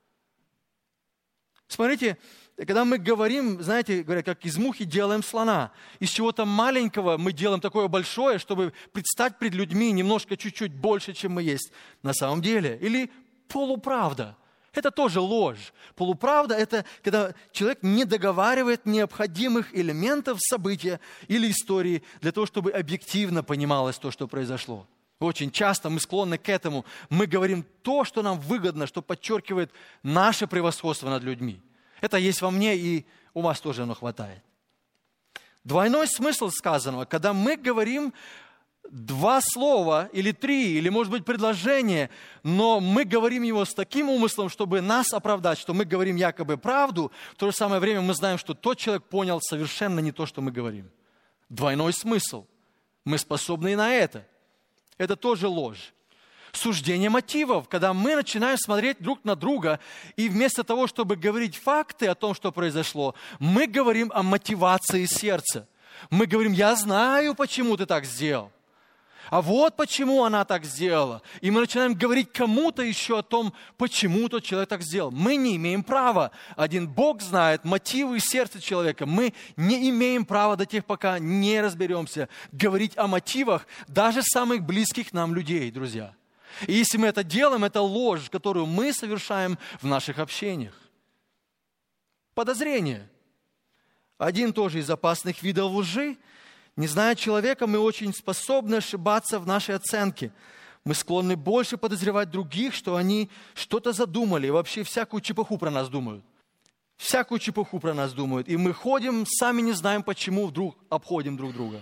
Смотрите, когда мы говорим, знаете, говорят, как из мухи делаем слона. Из чего-то маленького мы делаем такое большое, чтобы предстать пред людьми немножко чуть-чуть больше, чем мы есть на самом деле. Или полуправда. Это тоже ложь. Полуправда – это когда человек не договаривает необходимых элементов события или истории для того, чтобы объективно понималось то, что произошло. Очень часто мы склонны к этому. Мы говорим то, что нам выгодно, что подчеркивает наше превосходство над людьми. Это есть во мне, и у вас тоже оно хватает. Двойной смысл сказанного, когда мы говорим два слова, или три, или, может быть, предложение, но мы говорим его с таким умыслом, чтобы нас оправдать, что мы говорим якобы правду, в то же самое время мы знаем, что тот человек понял совершенно не то, что мы говорим. Двойной смысл. Мы способны и на это. Это тоже ложь. Суждение мотивов, когда мы начинаем смотреть друг на друга, и вместо того, чтобы говорить факты о том, что произошло, мы говорим о мотивации сердца. Мы говорим, я знаю, почему ты так сделал. А вот почему она так сделала. И мы начинаем говорить кому-то еще о том, почему тот человек так сделал. Мы не имеем права. Один Бог знает мотивы сердца человека. Мы не имеем права до тех, пока не разберемся, говорить о мотивах даже самых близких нам людей, друзья. И если мы это делаем, это ложь, которую мы совершаем в наших общениях. Подозрение. Один тоже из опасных видов лжи. Не зная человека, мы очень способны ошибаться в нашей оценке. Мы склонны больше подозревать других, что они что-то задумали, и вообще всякую чепуху про нас думают. Всякую чепуху про нас думают. И мы ходим, сами не знаем, почему вдруг обходим друг друга.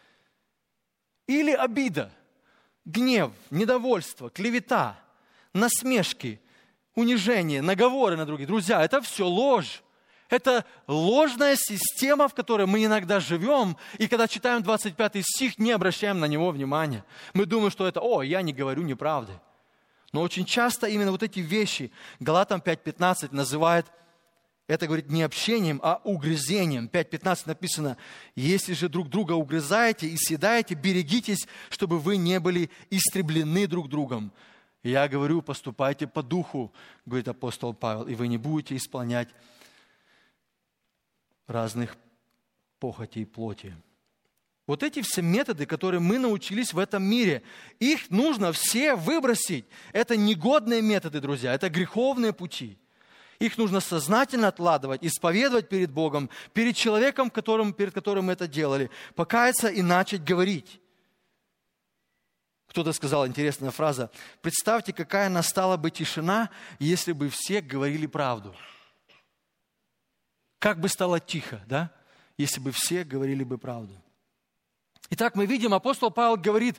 Или обида, гнев, недовольство, клевета, насмешки, унижение, наговоры на других. Друзья, это все ложь. Это ложная система, в которой мы иногда живем, и когда читаем двадцать пятый стих, не обращаем на него внимания. Мы думаем, что это, о, я не говорю неправды. Но очень часто именно вот эти вещи Галатам пять пятнадцать называет, это говорит не общением, а угрызением. пять пятнадцать написано, если же друг друга угрызаете и съедаете, берегитесь, чтобы вы не были истреблены друг другом. Я говорю, поступайте по духу, говорит апостол Павел, и вы не будете исполнять разных похотей плоти. Вот эти все методы, которые мы научились в этом мире, их нужно все выбросить. Это негодные методы, друзья, это греховные пути. Их нужно сознательно откладывать, исповедовать перед Богом, перед человеком, которым, перед которым мы это делали, покаяться и начать говорить. Кто-то сказал, интересная фраза, представьте, какая настала бы тишина, если бы все говорили правду. Как бы стало тихо, да, если бы все говорили бы правду. Итак, мы видим, апостол Павел говорит,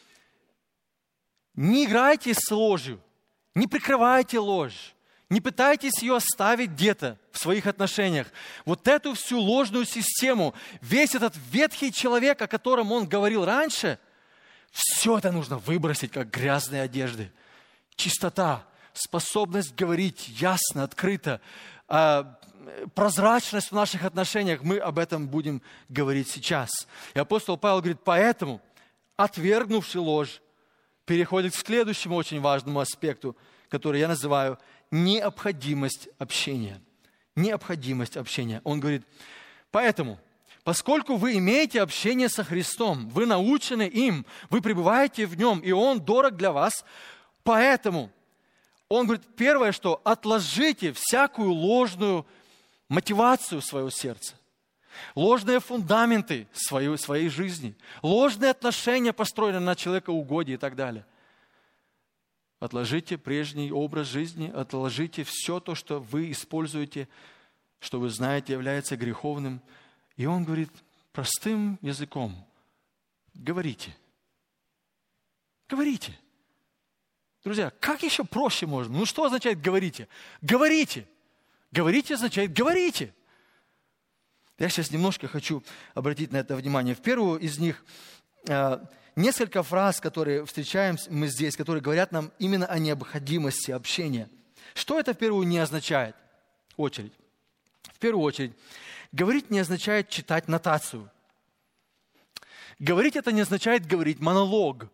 не играйте с ложью, не прикрывайте ложь, не пытайтесь ее оставить где-то в своих отношениях. Вот эту всю ложную систему, весь этот ветхий человек, о котором он говорил раньше, все это нужно выбросить, как грязные одежды. Чистота, способность говорить ясно, открыто, прозрачность в наших отношениях, мы об этом будем говорить сейчас. И апостол Павел говорит, поэтому, отвергнувши ложь, переходит к следующему очень важному аспекту, который я называю необходимость общения. Необходимость общения. Он говорит, поэтому, поскольку вы имеете общение со Христом, вы научены им, вы пребываете в нем, и он дорог для вас, поэтому, он говорит, первое, что отложите всякую ложную мотивацию своего сердца, ложные фундаменты своей, своей жизни, ложные отношения, построенные на человекоугодии и так далее. Отложите прежний образ жизни, отложите все то, что вы используете, что вы знаете является греховным. И он говорит простым языком, говорите. Говорите. Друзья, как еще проще можно? Ну что означает говорите? Говорите. Говорите означает говорите. Я сейчас немножко хочу обратить на это внимание. В первую из них э, несколько фраз, которые встречаем мы здесь, которые говорят нам именно о необходимости общения. Что это в первую не означает? Очередь. В первую очередь, говорить не означает читать нотацию. Говорить это не означает говорить монолог.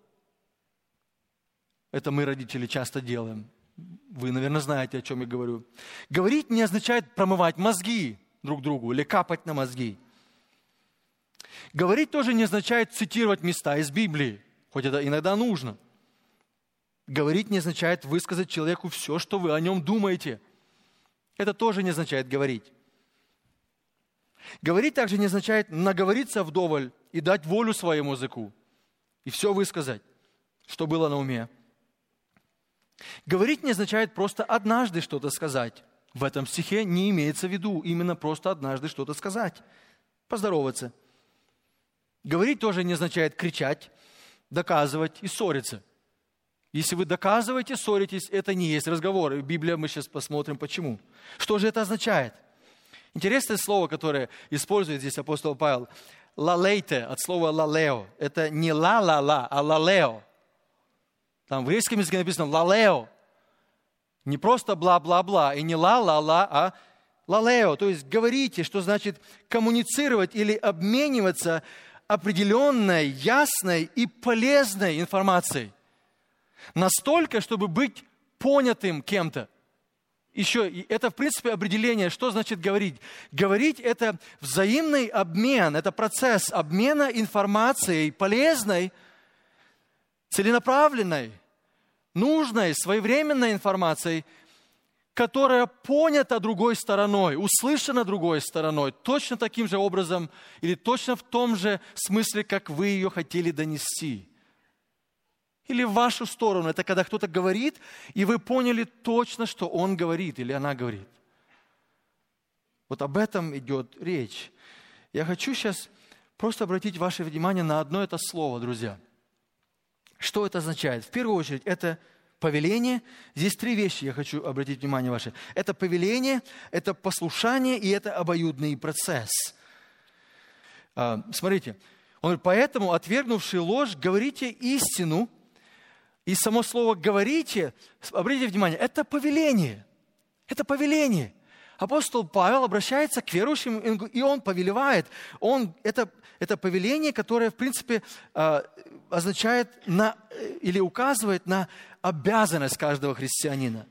Это мы, родители, часто делаем. Вы, наверное, знаете, о чем я говорю. Говорить не означает промывать мозги друг другу или капать на мозги. Говорить тоже не означает цитировать места из Библии, хоть это иногда нужно. Говорить не означает высказать человеку все, что вы о нем думаете. Это тоже не означает говорить. Говорить также не означает наговориться вдоволь и дать волю своему языку и все высказать, что было на уме. Говорить не означает просто однажды что-то сказать. В этом стихе не имеется в виду именно просто однажды что-то сказать. Поздороваться. Говорить тоже не означает кричать, доказывать и ссориться. Если вы доказываете, ссоритесь, это не есть разговор. И в Библии мы сейчас посмотрим, почему. Что же это означает? Интересное слово, которое использует здесь апостол Павел. Лалейте, от слова лалео. Это не ла-ла-ла, а лалео. Там в греческом языке написано лалео. Не просто бла-бла-бла, и не ла-ла-ла, а лалео. То есть говорите, что значит коммуницировать или обмениваться определенной, ясной и полезной информацией. Настолько, чтобы быть понятым кем-то. Еще это, в принципе, определение, что значит говорить. Говорить – это взаимный обмен, это процесс обмена информацией полезной, целенаправленной, нужной, своевременной информацией, которая понята другой стороной, услышана другой стороной, точно таким же образом или точно в том же смысле, как вы ее хотели донести. Или в вашу сторону. Это когда кто-то говорит, и вы поняли точно, что он говорит или она говорит. Вот об этом идет речь. Я хочу сейчас просто обратить ваше внимание на одно это слово, друзья. Что это означает? В первую очередь, это повеление. Здесь три вещи я хочу обратить внимание ваше. Это повеление, это послушание и это обоюдный процесс. Смотрите, он говорит, поэтому, отвергнувший ложь, говорите истину. И само слово «говорите», обратите внимание, это повеление. Это повеление. Апостол Павел обращается к верующим, и он повелевает. Он, это, это повеление, которое, в принципе, означает на, или указывает на обязанность каждого христианина.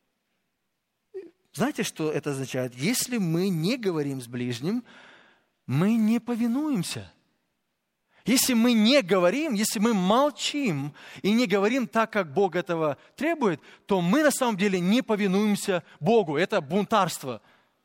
Знаете, что это означает? Если мы не говорим с ближним, мы не повинуемся. Если мы не говорим, если мы молчим и не говорим так, как Бог этого требует, то мы на самом деле не повинуемся Богу. Это бунтарство.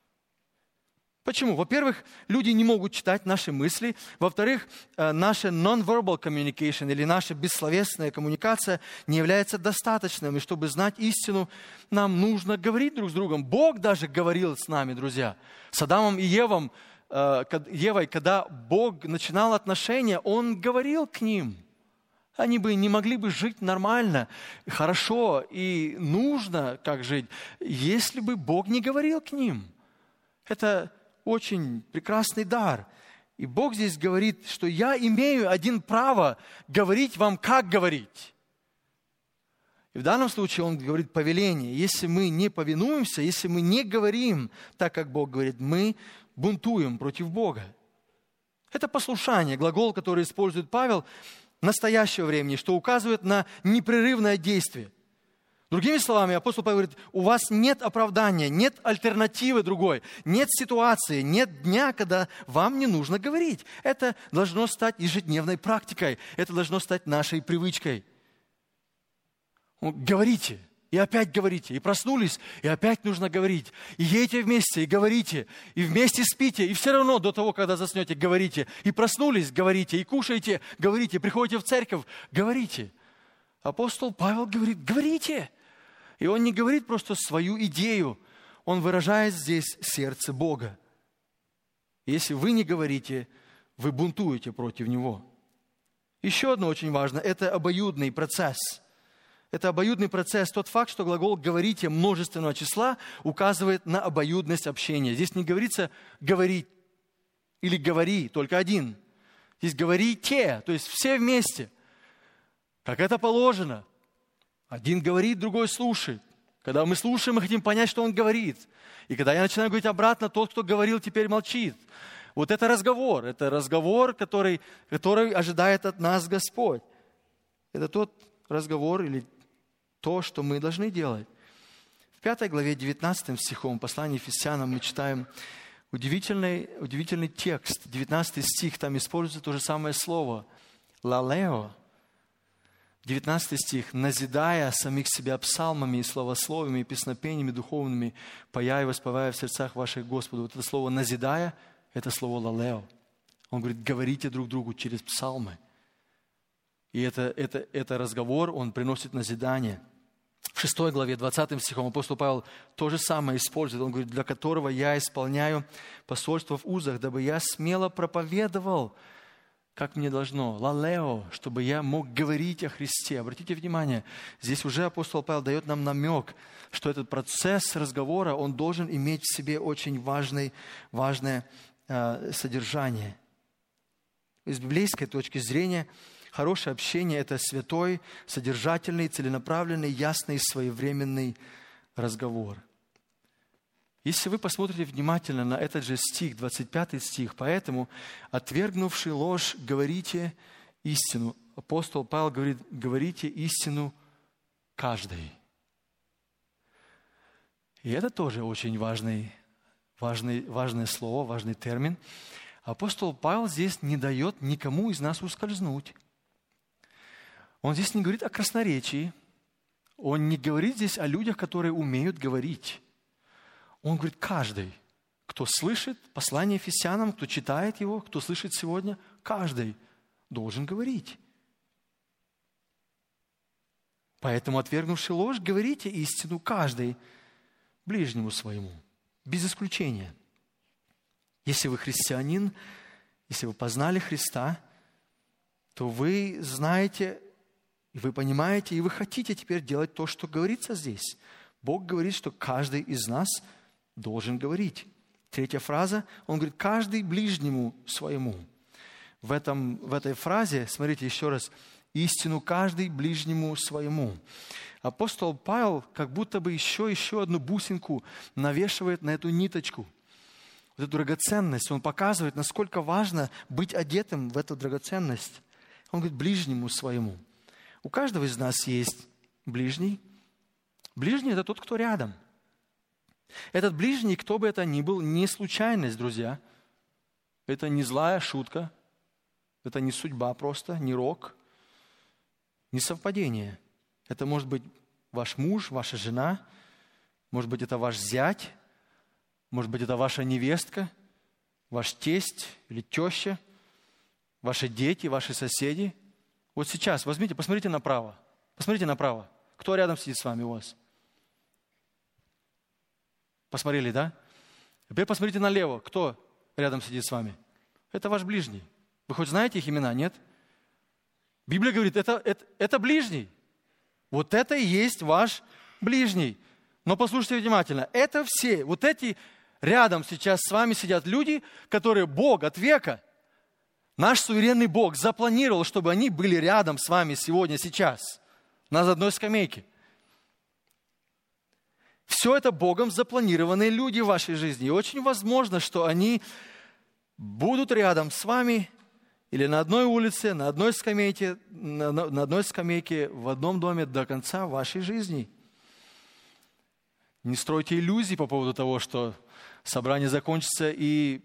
Почему? Во-первых, люди не могут читать наши мысли. Во-вторых, наша non-verbal communication или наша бессловесная коммуникация не является достаточным. И чтобы знать истину, нам нужно говорить друг с другом. Бог даже говорил с нами, друзья. С Адамом и Евом, Евой, когда Бог начинал отношения, Он говорил к ним. Они бы не могли бы жить нормально, хорошо и нужно, как жить, если бы Бог не говорил к ним. Это очень прекрасный дар. И Бог здесь говорит, что я имею один право говорить вам, как говорить. И в данном случае Он говорит повеление. Если мы не повинуемся, если мы не говорим так, как Бог говорит, мы бунтуем против Бога. Это послушание, глагол, который использует Павел в настоящее время, что указывает на непрерывное действие. Другими словами, апостол Павел говорит, у вас нет оправдания, нет альтернативы другой, нет ситуации, нет дня, когда вам не нужно говорить. Это должно стать ежедневной практикой, это должно стать нашей привычкой. Говорите. И опять говорите, и проснулись, и опять нужно говорить. И едете вместе, и говорите, и вместе спите, и все равно до того, когда заснете, говорите. И проснулись, говорите, и кушаете, говорите, приходите в церковь, говорите. Апостол Павел говорит, говорите. И он не говорит просто свою идею, он выражает здесь сердце Бога. Если вы не говорите, вы бунтуете против Него. Еще одно очень важно, это обоюдный процесс. Это обоюдный процесс. Тот факт, что глагол «говорите» множественного числа указывает на обоюдность общения. Здесь не говорится «говорить Или говори, только один. Здесь говорите, то есть все вместе. Как это положено. Один говорит, другой слушает. Когда мы слушаем, мы хотим понять, что он говорит. И когда я начинаю говорить обратно, тот, кто говорил, теперь молчит. Вот это разговор. Это разговор, который, который ожидает от нас Господь. Это тот разговор или то, что мы должны делать. В пятой главе девятнадцатым стихом послания Ефесянам мы читаем удивительный, удивительный текст. девятнадцатый стих, там используется то же самое слово. Лалео. девятнадцатый стих. «Назидая самих себя псалмами и словословиями, и песнопениями духовными, пая и воспевая в сердцах ваших Господу». Вот это слово «назидая» — это слово «лалео». Он говорит, говорите друг другу через псалмы. И это, это, это разговор, он приносит назидание. В шестой главе, двадцатым стихом апостол Павел то же самое использует. Он говорит, для которого я исполняю посольство в узах, дабы я смело проповедовал, как мне должно, лалео, чтобы я мог говорить о Христе. Обратите внимание, здесь уже апостол Павел дает нам намек, что этот процесс разговора, он должен иметь в себе очень важный, важное э, содержание. С библейской точки зрения, хорошее общение – это святой, содержательный, целенаправленный, ясный, своевременный разговор. Если вы посмотрите внимательно на этот же стих, двадцать пятый стих, поэтому, отвергнувший ложь, говорите истину. Апостол Павел говорит, говорите истину каждый. И это тоже очень важный, важный, важное слово, важный термин. Апостол Павел здесь не дает никому из нас ускользнуть. Он здесь не говорит о красноречии. Он не говорит здесь о людях, которые умеют говорить. Он говорит, каждый, кто слышит послание Ефесянам, кто читает его, кто слышит сегодня, каждый должен говорить. Поэтому, отвергнувши ложь, говорите истину каждый ближнему своему, без исключения. Если вы христианин, если вы познали Христа, то вы знаете, и вы понимаете, и вы хотите теперь делать то, что говорится здесь. Бог говорит, что каждый из нас должен говорить. Третья фраза, он говорит, каждый ближнему своему. В, этом, в этой фразе, смотрите еще раз, истину каждый ближнему своему. Апостол Павел как будто бы еще, еще одну бусинку навешивает на эту ниточку. Вот эту драгоценность. Он показывает, насколько важно быть одетым в эту драгоценность. Он говорит, ближнему своему. У каждого из нас есть ближний. Ближний – это тот, кто рядом. Этот ближний, кто бы это ни был, не случайность, друзья. Это не злая шутка. Это не судьба просто, не рок, не совпадение. Это может быть ваш муж, ваша жена. Может быть, это ваш зять. Может быть, это ваша невестка, ваш тесть или теща, ваши дети, ваши соседи. Вот сейчас возьмите, посмотрите направо. Посмотрите направо. Кто рядом сидит с вами у вас? Посмотрели, да? Теперь посмотрите налево. Кто рядом сидит с вами? Это ваш ближний. Вы хоть знаете их имена, нет? Библия говорит, это, это, это ближний. Вот это и есть ваш ближний. Но послушайте внимательно. Это все, вот эти рядом сейчас с вами сидят люди, которые Бог от века, наш суверенный Бог, запланировал, чтобы они были рядом с вами сегодня, сейчас, на одной скамейке. Все это Богом запланированные люди в вашей жизни. И очень возможно, что они будут рядом с вами или на одной улице, на одной скамейке, на, на одной скамейке в одном доме до конца вашей жизни. Не стройте иллюзий по поводу того, что собрание закончится и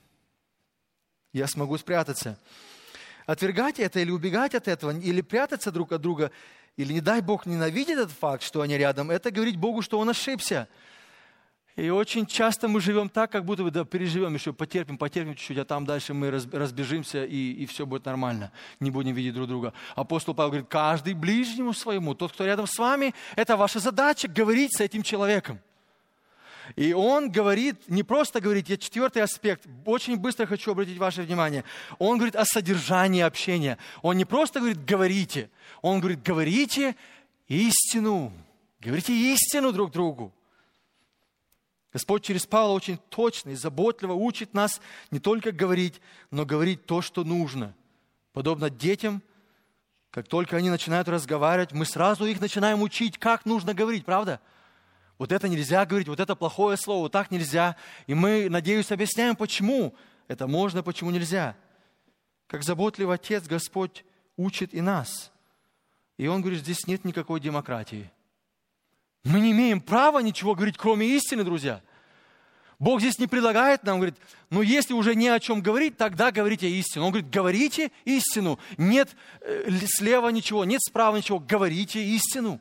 я смогу спрятаться. Отвергать это или убегать от этого, или прятаться друг от друга, или, не дай Бог, ненавидеть этот факт, что они рядом, это говорить Богу, что Он ошибся. И очень часто мы живем так, как будто бы да, переживем еще, потерпим, потерпим чуть-чуть, а там дальше мы разбежимся, и, и все будет нормально. Не будем видеть друг друга. Апостол Павел говорит, каждый ближнему своему, тот, кто рядом с вами, это ваша задача говорить с этим человеком. И он говорит, не просто говорит, я четвертый аспект, очень быстро хочу обратить ваше внимание. Он говорит о содержании общения. Он не просто говорит, говорите. Он говорит, говорите истину. Говорите истину друг другу. Господь через Павла очень точно и заботливо учит нас не только говорить, но говорить то, что нужно. Подобно детям, как только они начинают разговаривать, мы сразу их начинаем учить, как нужно говорить, правда? Вот это нельзя говорить, вот это плохое слово, вот так нельзя. И мы, надеюсь, объясняем, почему это можно, почему нельзя. Как заботливый Отец, Господь учит и нас. И Он говорит, здесь нет никакой демократии. Мы не имеем права ничего говорить, кроме истины, друзья. Бог здесь не предлагает нам, говорит, ну если уже не о чем говорить, тогда говорите истину. Он говорит, говорите истину. Нет э, слева ничего, нет справа ничего, говорите истину.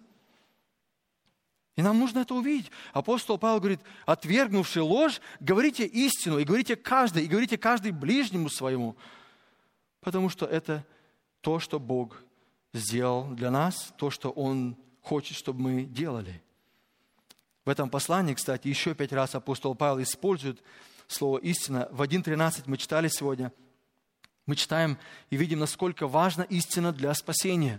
И нам нужно это увидеть. Апостол Павел говорит, отвергнувший ложь, говорите истину, и говорите каждый, и говорите каждый ближнему своему. Потому что это то, что Бог сделал для нас, то, что Он хочет, чтобы мы делали. В этом послании, кстати, еще пять раз апостол Павел использует слово «истина». В один тринадцать мы читали сегодня. Мы читаем и видим, насколько важна истина для спасения.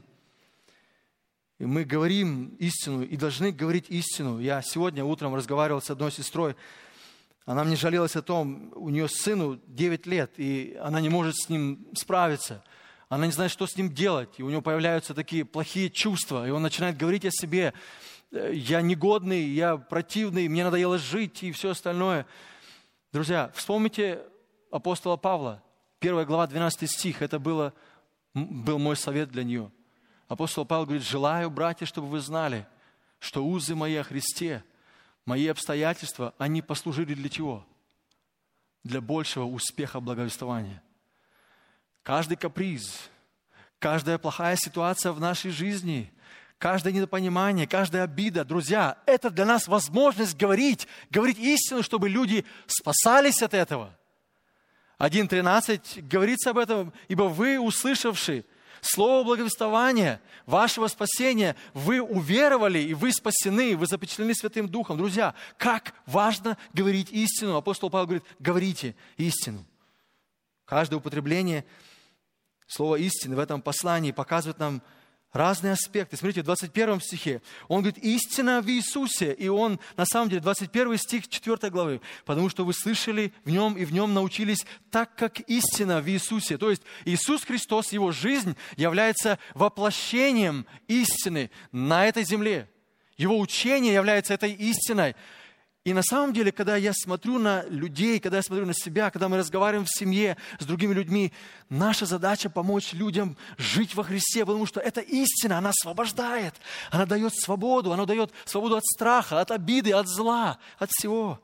И мы говорим истину и должны говорить истину. Я сегодня утром разговаривал с одной сестрой. Она мне жалелась о том, у нее сыну девять лет, и она не может с ним справиться. Она не знает, что с ним делать. И у него появляются такие плохие чувства. И он начинает говорить о себе. Я негодный, я противный, мне надоело жить и все остальное. Друзья, вспомните апостола Павла. Первая глава, двенадцатый стих. Это было, был мой совет для нее. Апостол Павел говорит, желаю, братья, чтобы вы знали, что узы мои о Христе, мои обстоятельства, они послужили для чего? Для большего успеха благовествования. Каждый каприз, каждая плохая ситуация в нашей жизни, каждое недопонимание, каждая обида, друзья, это для нас возможность говорить, говорить истину, чтобы люди спасались от этого. один тринадцать говорится об этом, ибо вы, услышавши слово благовествования, вашего спасения, вы уверовали, и вы спасены, вы запечатлены Святым Духом. Друзья, как важно говорить истину. Апостол Павел говорит, говорите истину. Каждое употребление слова истины в этом послании показывает нам разные аспекты. Смотрите, в двадцать первом стихе он говорит, истина в Иисусе. И он, на самом деле, двадцать первый стих четвёртой главы. Потому что вы слышали в нем и в нем научились так, как истина в Иисусе. То есть Иисус Христос, Его жизнь является воплощением истины на этой земле. Его учение является этой истиной. И на самом деле, когда я смотрю на людей, когда я смотрю на себя, когда мы разговариваем в семье с другими людьми, наша задача помочь людям жить во Христе, потому что эта истина, она освобождает, она дает свободу, она дает свободу от страха, от обиды, от зла, от всего.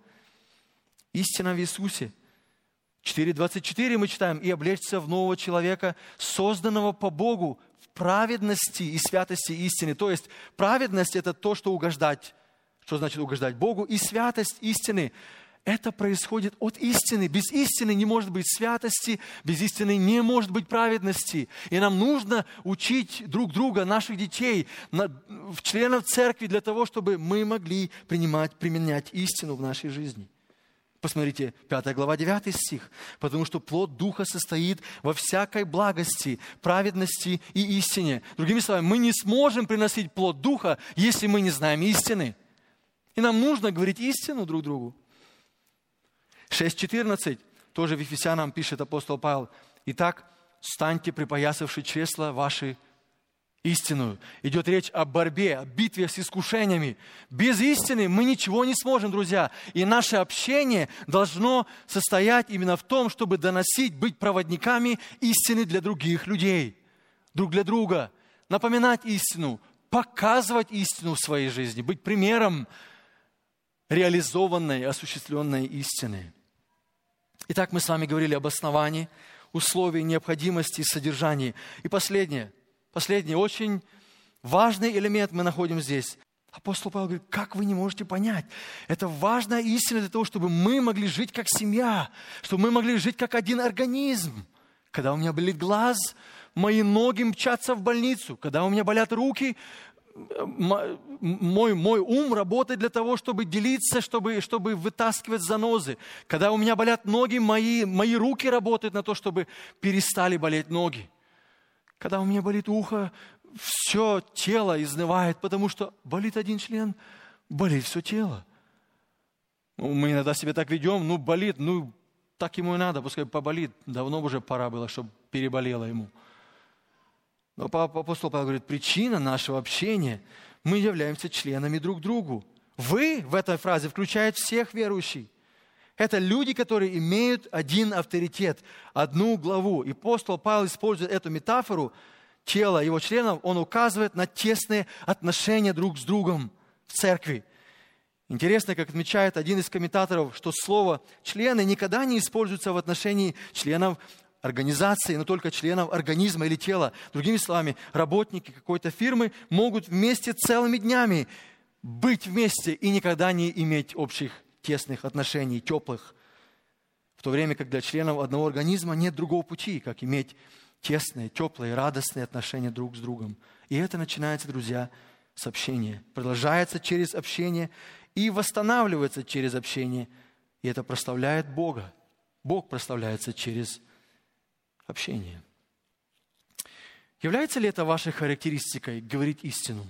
Истина в Иисусе. четыре двадцать четыре мы читаем, «И облечься в нового человека, созданного по Богу в праведности и святости истины». То есть праведность – это то, что угождать. Что значит угождать Богу? И святость истины. Это происходит от истины. Без истины не может быть святости, без истины не может быть праведности. И нам нужно учить друг друга, наших детей, членов церкви, для того, чтобы мы могли принимать, применять истину в нашей жизни. Посмотрите, пятая глава, девятый стих. «Потому что плод Духа состоит во всякой благости, праведности и истине». Другими словами, мы не сможем приносить плод Духа, если мы не знаем истины. И нам нужно говорить истину друг другу. шесть четырнадцать, тоже в Ефесянам пишет апостол Павел. «Итак, станьте, припоясавши чресла ваши истинную». Идет речь о борьбе, о битве с искушениями. Без истины мы ничего не сможем, друзья. И наше общение должно состоять именно в том, чтобы доносить, быть проводниками истины для других людей. Друг для друга. Напоминать истину, показывать истину в своей жизни, быть примером реализованной, осуществленной истины. Итак, мы с вами говорили об основании, условии, необходимости, содержании. И последнее, последний очень важный элемент мы находим здесь. Апостол Павел говорит, как вы не можете понять? Это важная истина для того, чтобы мы могли жить как семья, чтобы мы могли жить как один организм. Когда у меня болит глаз, мои ноги мчатся в больницу. Когда у меня болят руки, Мой, мой ум работает для того, чтобы делиться, чтобы, чтобы вытаскивать занозы. Когда у меня болят ноги, мои, мои руки работают на то, чтобы перестали болеть ноги. Когда у меня болит ухо, все тело изнывает, потому что болит один член, болит все тело. Мы иногда себя так ведем, ну, болит, ну, так ему и надо, пускай поболит. Давно уже пора было, чтобы переболело ему. Но апостол Павел говорит, причина нашего общения, мы являемся членами друг другу. Вы в этой фразе включает всех верующих. Это люди, которые имеют один авторитет, одну главу. И апостол Павел использует эту метафору тела его членов, он указывает на тесные отношения друг с другом в церкви. Интересно, как отмечает один из комментаторов, что слово «члены» никогда не используется в отношении членов организации, но только членов организма или тела. Другими словами, работники какой-то фирмы могут вместе целыми днями быть вместе и никогда не иметь общих тесных отношений, теплых. В то время как для членов одного организма нет другого пути, как иметь тесные, теплые, радостные отношения друг с другом. И это начинается, друзья, с общения. Продолжается через общение и восстанавливается через общение. И это прославляет Бога. Бог прославляется через общение. Является ли это вашей характеристикой говорить истину?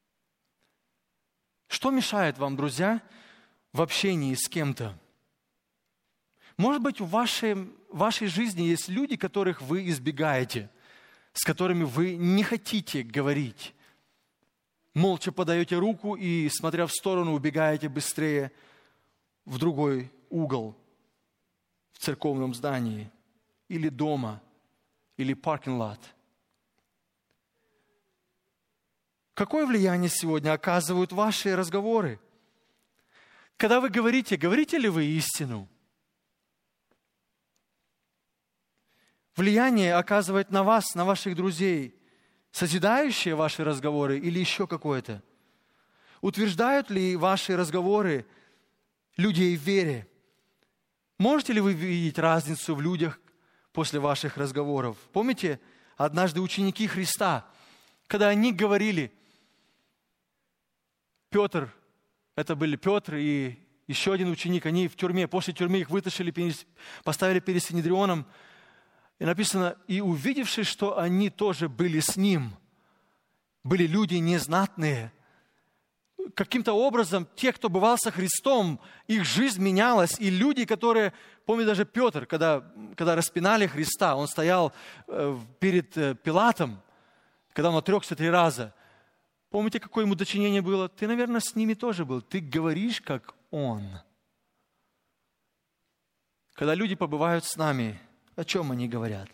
Что мешает вам, друзья, в общении с кем-то? Может быть, в вашей, в вашей жизни есть люди, которых вы избегаете, с которыми вы не хотите говорить. Молча подаете руку и, смотря в сторону, убегаете быстрее в другой угол в церковном здании или дома, или паркинг-лот. Какое влияние сегодня оказывают ваши разговоры? Когда вы говорите, говорите ли вы истину? Влияние оказывает на вас, на ваших друзей, созидающие ваши разговоры или еще какое-то? Утверждают ли ваши разговоры людей в вере? Можете ли вы видеть разницу в людях после ваших разговоров? Помните, однажды ученики Христа, когда они говорили, Петр, это были Петр и еще один ученик, они в тюрьме, после тюрьмы их вытащили, поставили перед Синедрионом, и написано, и увидевши, что они тоже были с ним, были люди незнатные, каким-то образом те, кто бывал со Христом, их жизнь менялась, и люди, которые, помню даже Петр, когда, когда распинали Христа, он стоял перед Пилатом, когда он отрекся три раза. Помните, какое ему дочинение было? Ты, наверное, с ними тоже был. Ты говоришь, как он. Когда люди побывают с нами, о чем они говорят?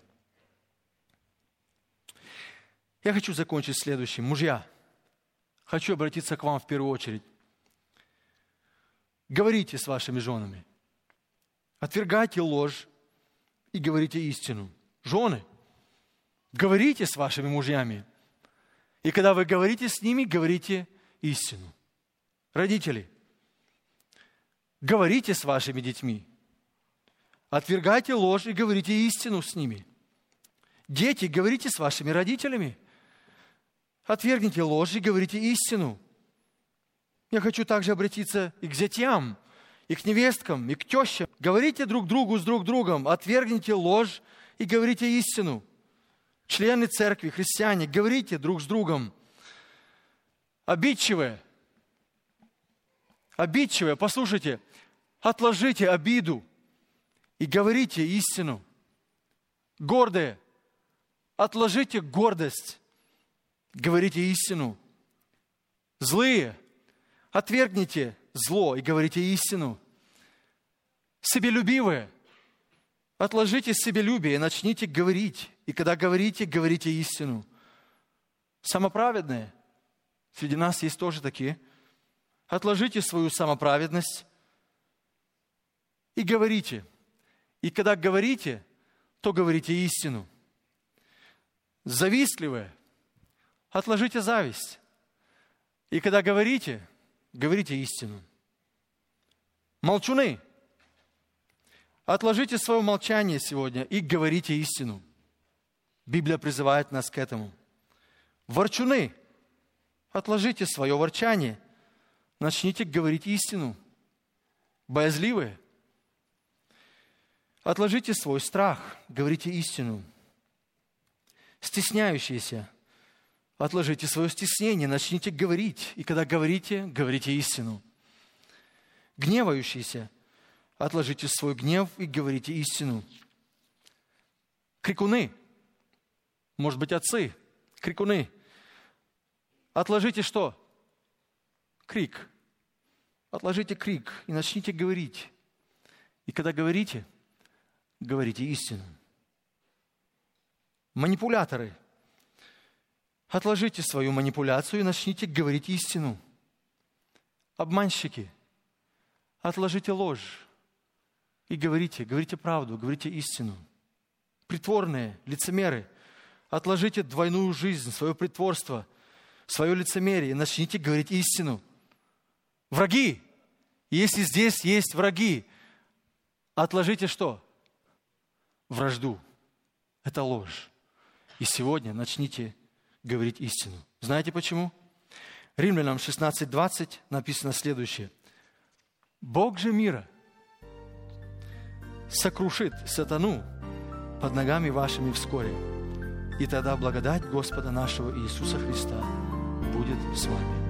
Я хочу закончить следующим. Мужья, хочу обратиться к вам в первую очередь. Говорите с вашими женами. Отвергайте ложь и говорите истину. Жены, говорите с вашими мужьями. И когда вы говорите с ними, говорите истину. Родители, говорите с вашими детьми. Отвергайте ложь и говорите истину с ними. Дети, говорите с вашими родителями. Отвергните ложь и говорите истину. Я хочу также обратиться и к зятьям, и к невесткам, и к тещам. Говорите друг другу с друг другом. Отвергните ложь и говорите истину. Члены церкви, христиане, говорите друг с другом. Обидчивые. Обидчивые, послушайте, отложите обиду и говорите истину. Гордые, отложите гордость, говорите истину. Злые, отвергните зло и говорите истину. Себелюбивые, отложите себелюбие и начните говорить. И когда говорите, говорите истину. Самоправедные, среди нас есть тоже такие. Отложите свою самоправедность и говорите. И когда говорите, то говорите истину. Завистливые, отложите зависть. И когда говорите, говорите истину. Молчуны, отложите свое молчание сегодня и говорите истину. Библия призывает нас к этому. Ворчуны, отложите свое ворчание, начните говорить истину. Боязливые, отложите свой страх, говорите истину. Стесняющиеся, отложите свое стеснение, начните говорить. И когда говорите, говорите истину. Гневающиеся, отложите свой гнев и говорите истину. Крикуны, может быть, отцы, крикуны, отложите что? Крик. Отложите крик и начните говорить. И когда говорите, говорите истину. Манипуляторы, отложите свою манипуляцию и начните говорить истину. Обманщики, отложите ложь и говорите, говорите правду, говорите истину. Притворные, лицемеры, отложите двойную жизнь, свое притворство, свое лицемерие и начните говорить истину. Враги, если здесь есть враги, отложите что? Вражду. Это ложь. И сегодня начните говорить истину. Знаете почему? Римлянам шестнадцать двадцать написано следующее. Бог же мира сокрушит сатану под ногами вашими вскоре. И тогда благодать Господа нашего Иисуса Христа будет с вами.